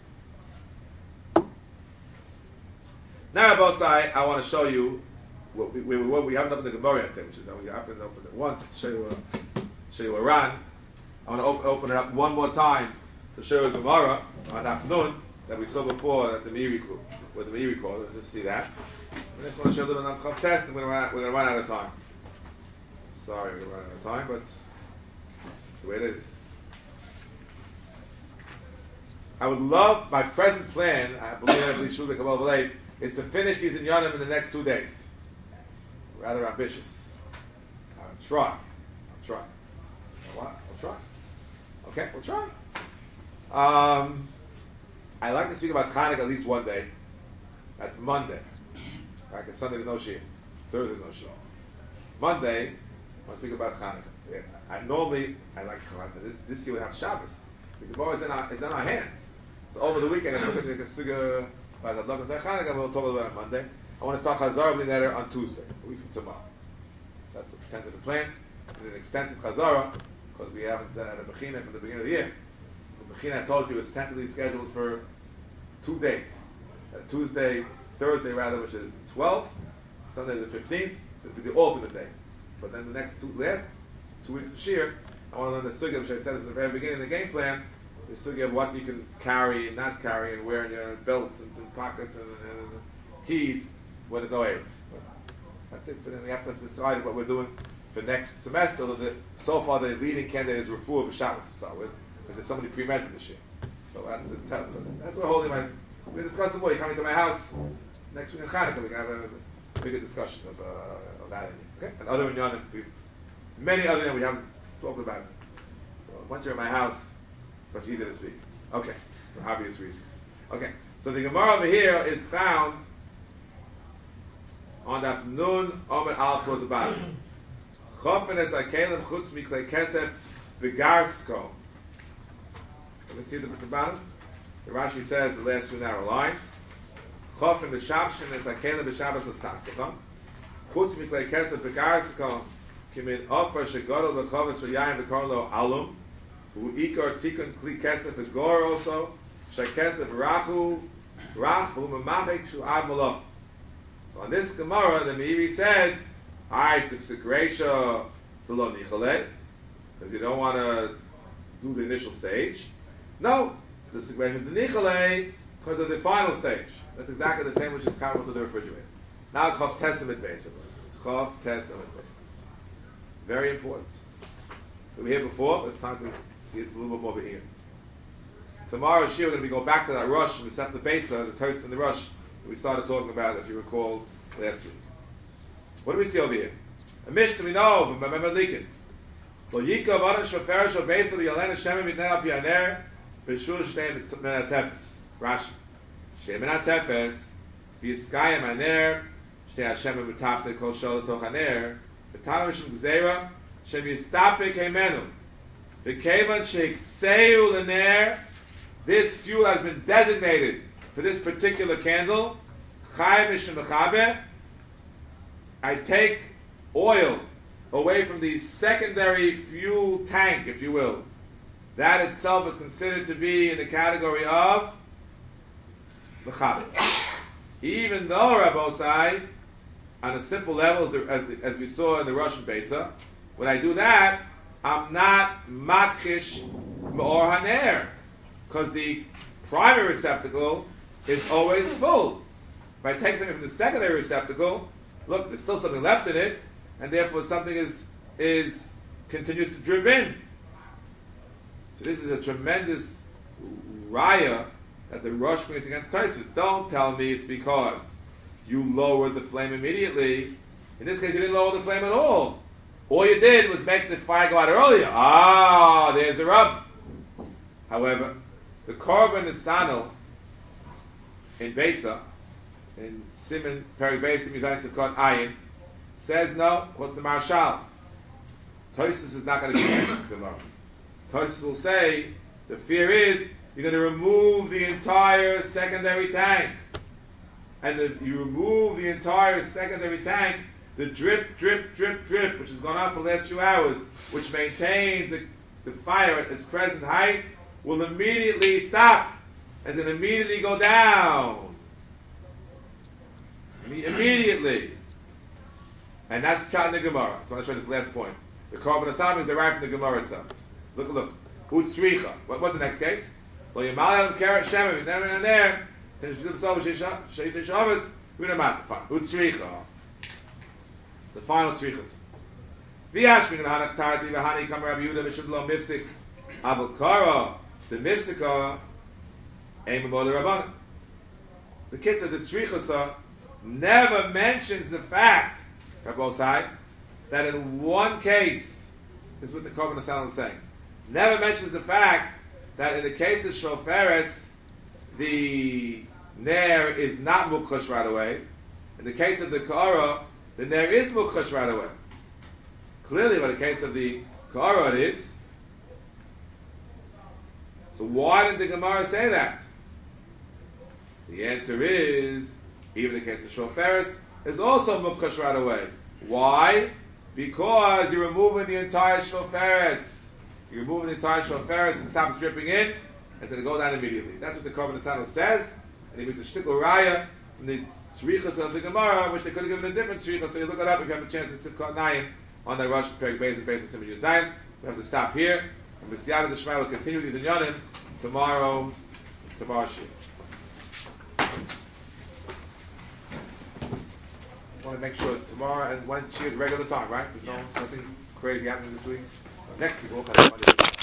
Now, Bosai, I want to show you what we haven't opened the Gemara yet, which is that we haven't opened it once to show you a run. I want to open it up one more time to show you a Gemara on afternoon that we saw before at the Meiri group, with the Meiri call. Let's just see that. I just want to show them an Chav test, and we're going to run out of time. Sorry, we're going to run out of time, but that's the way it is. I would love, my present plan, I believe Shulvik Kabbalah B'Lev, is to finish these in Yonim in the next 2 days. Rather ambitious. I'll try. What? I'll try. Okay, we'll try. I like to speak about Chanukah at least one day. That's Monday. Right? Because Sunday there's no Shir. Thursday there's no Shir. Monday, I want to speak about Chanukah. Yeah, I like Chanukah. This year we have Shabbos. The Gemara is in our hands. So over the weekend, I'm looking at the Suga by the Chanukah. We'll talk about it on Monday. I want to start Chazara B'Neder on Tuesday, a week from tomorrow. That's the tentative plan. And an extensive Chazara, because we haven't done a Bechina from the beginning of the year. The Bechina, I told you, is tentatively scheduled for 2 days. Thursday, which is 12th, Sunday the 15th, it'll be the alternate day. But then the last 2 weeks of Shir, I want to learn the Sugya, which I said at the very beginning of the game plan, the Sugya of what you can carry and not carry, and wear in your belts and pockets and keys, when there's no Erev. That's it. Then we have to decide what we're doing for next semester. So far, the leading candidate is Refuah B'Shabbos to start with, because there's somebody pre-med this year. So that's what we're holding my. We're discussing more. You're coming to my house next week in Chanukah. We're going to have a bigger discussion of that. Okay? And other Inyanim, many other than we haven't spoken about. So once you're in my house, it's much easier to speak. Okay, for obvious reasons. Okay, so the Gemara over here is found on that Nun Omer Aleph towards the bottom. Chofen es akelim chutz miklei kesef v'garsko. Let me see at the bottom. The Rashi says the last 2 narrow lines. Chofen v'shavshin es akelim v'shavas l'tzatzacham. Chutz miklei kesef v'garsko kimin ofar shegodol v'chovas v'yayim v'kor lo alum v'ikor tikun kli kesef v'gor also shekesef rachu rach v'mamachik shu'ad malach. So on this Gemara, the Meiri said, "Alright, the Psikresha V'lo Nichale," because you don't want to do the initial stage. No, the Psikresha the Nichale because of the final stage. That's exactly the same which is comparable to the refrigerator. Now Chav Testament base. Chav Testament base. Very important. We were here before, but it's time to see it a little bit more over here. Tomorrow, Shir, we're going to go back to that rush. We set the Beitza, the toast and the rush. We started talking about, if you recall, last week. What do we see over here? A Mishnah we know, but remember Likin. Lo yikav adan shofer shel beitza v'yalen Hashem mitner al pianer v'shul shtei men atefes. Rashi. Shtei men atefes v'yiskayim aner shtei Hashem mitafte kol shol l'toch aner v'tam mishum gzeira shem yistapik heimenu v'kevan sheiktseu l'ner. This fuel has been designated for this particular candle, Chai Mishum Mechaber, I take oil away from the secondary fuel tank, if you will. That itself is considered to be in the category of Mechaber. Even though, Rabbosai, on a simple level, as we saw in the Russian Beitza, when I do that, I'm not Matchish Me'or Haner, because the primary receptacle is always full. If I take something from the secondary receptacle, look, there's still something left in it, and therefore something is continues to drip in. So this is a tremendous raya that the Rosh brings against Tosfos. Don't tell me it's because you lowered the flame immediately. In this case, you didn't lower the flame at all. All you did was make the fire go out earlier. There's the rub. However, the Korban Nisanel in Beitza, in Simon Peri Beis Mizayin Sukkot Ayin, says no. Quotes the Marshal. Tosfos is not going to be against this Gemara. Tosfos will say the fear is you're going to remove the entire secondary tank, and you remove the entire secondary tank. The drip, drip, drip, drip, which has gone on for the last few hours, which maintains the fire at its present height, will immediately stop. It's going to immediately go down. Immediately. And that's Pshat in the Gemara. So I want to show this last point. The Korban Asam is arrived from the Gemara itself. Look. Utsricha. What's the next case? Well, Yamal Karat Shemim. He's never in there. Utsricha. The final tzrichas. V'yashmin v'hanach tarti v'hani kam Rabbi Yehuda v'shud lo mifsik abel kara the mifsika aim abol rabbanan. The kids of the tzrichasa never mentions the fact, Rabbosai, that in one case, this is what the Korban Asal is saying, never mentions the fact that in the case of shoferes, the ner is not mukhash right away. In the case of the kara, then there is mukhash right away. Clearly, in the case of the kara, it is. So why did the Gemara say that? The answer is, even in the case of shoferes, is also mukhash right away. Why? Because you're removing the entire shoferes. You're removing the entire shoferes and stops dripping in, it's going to go down immediately. That's what the Korban Asano says, and he makes a shtickle raya from the tzrichas of the Gemara, which they could have given a different tzrichas. So you look it up if you have a chance in Sivkot Nayim on the Rosh Perek Beis and Beis and Simon Yud Zayin. We have to stop here, and B'siyad and the Shema will continue these in Yonim tomorrow Shir. I want to make sure tomorrow and Wednesday is regular time, right? There's nothing crazy happening this week. Next week, we'll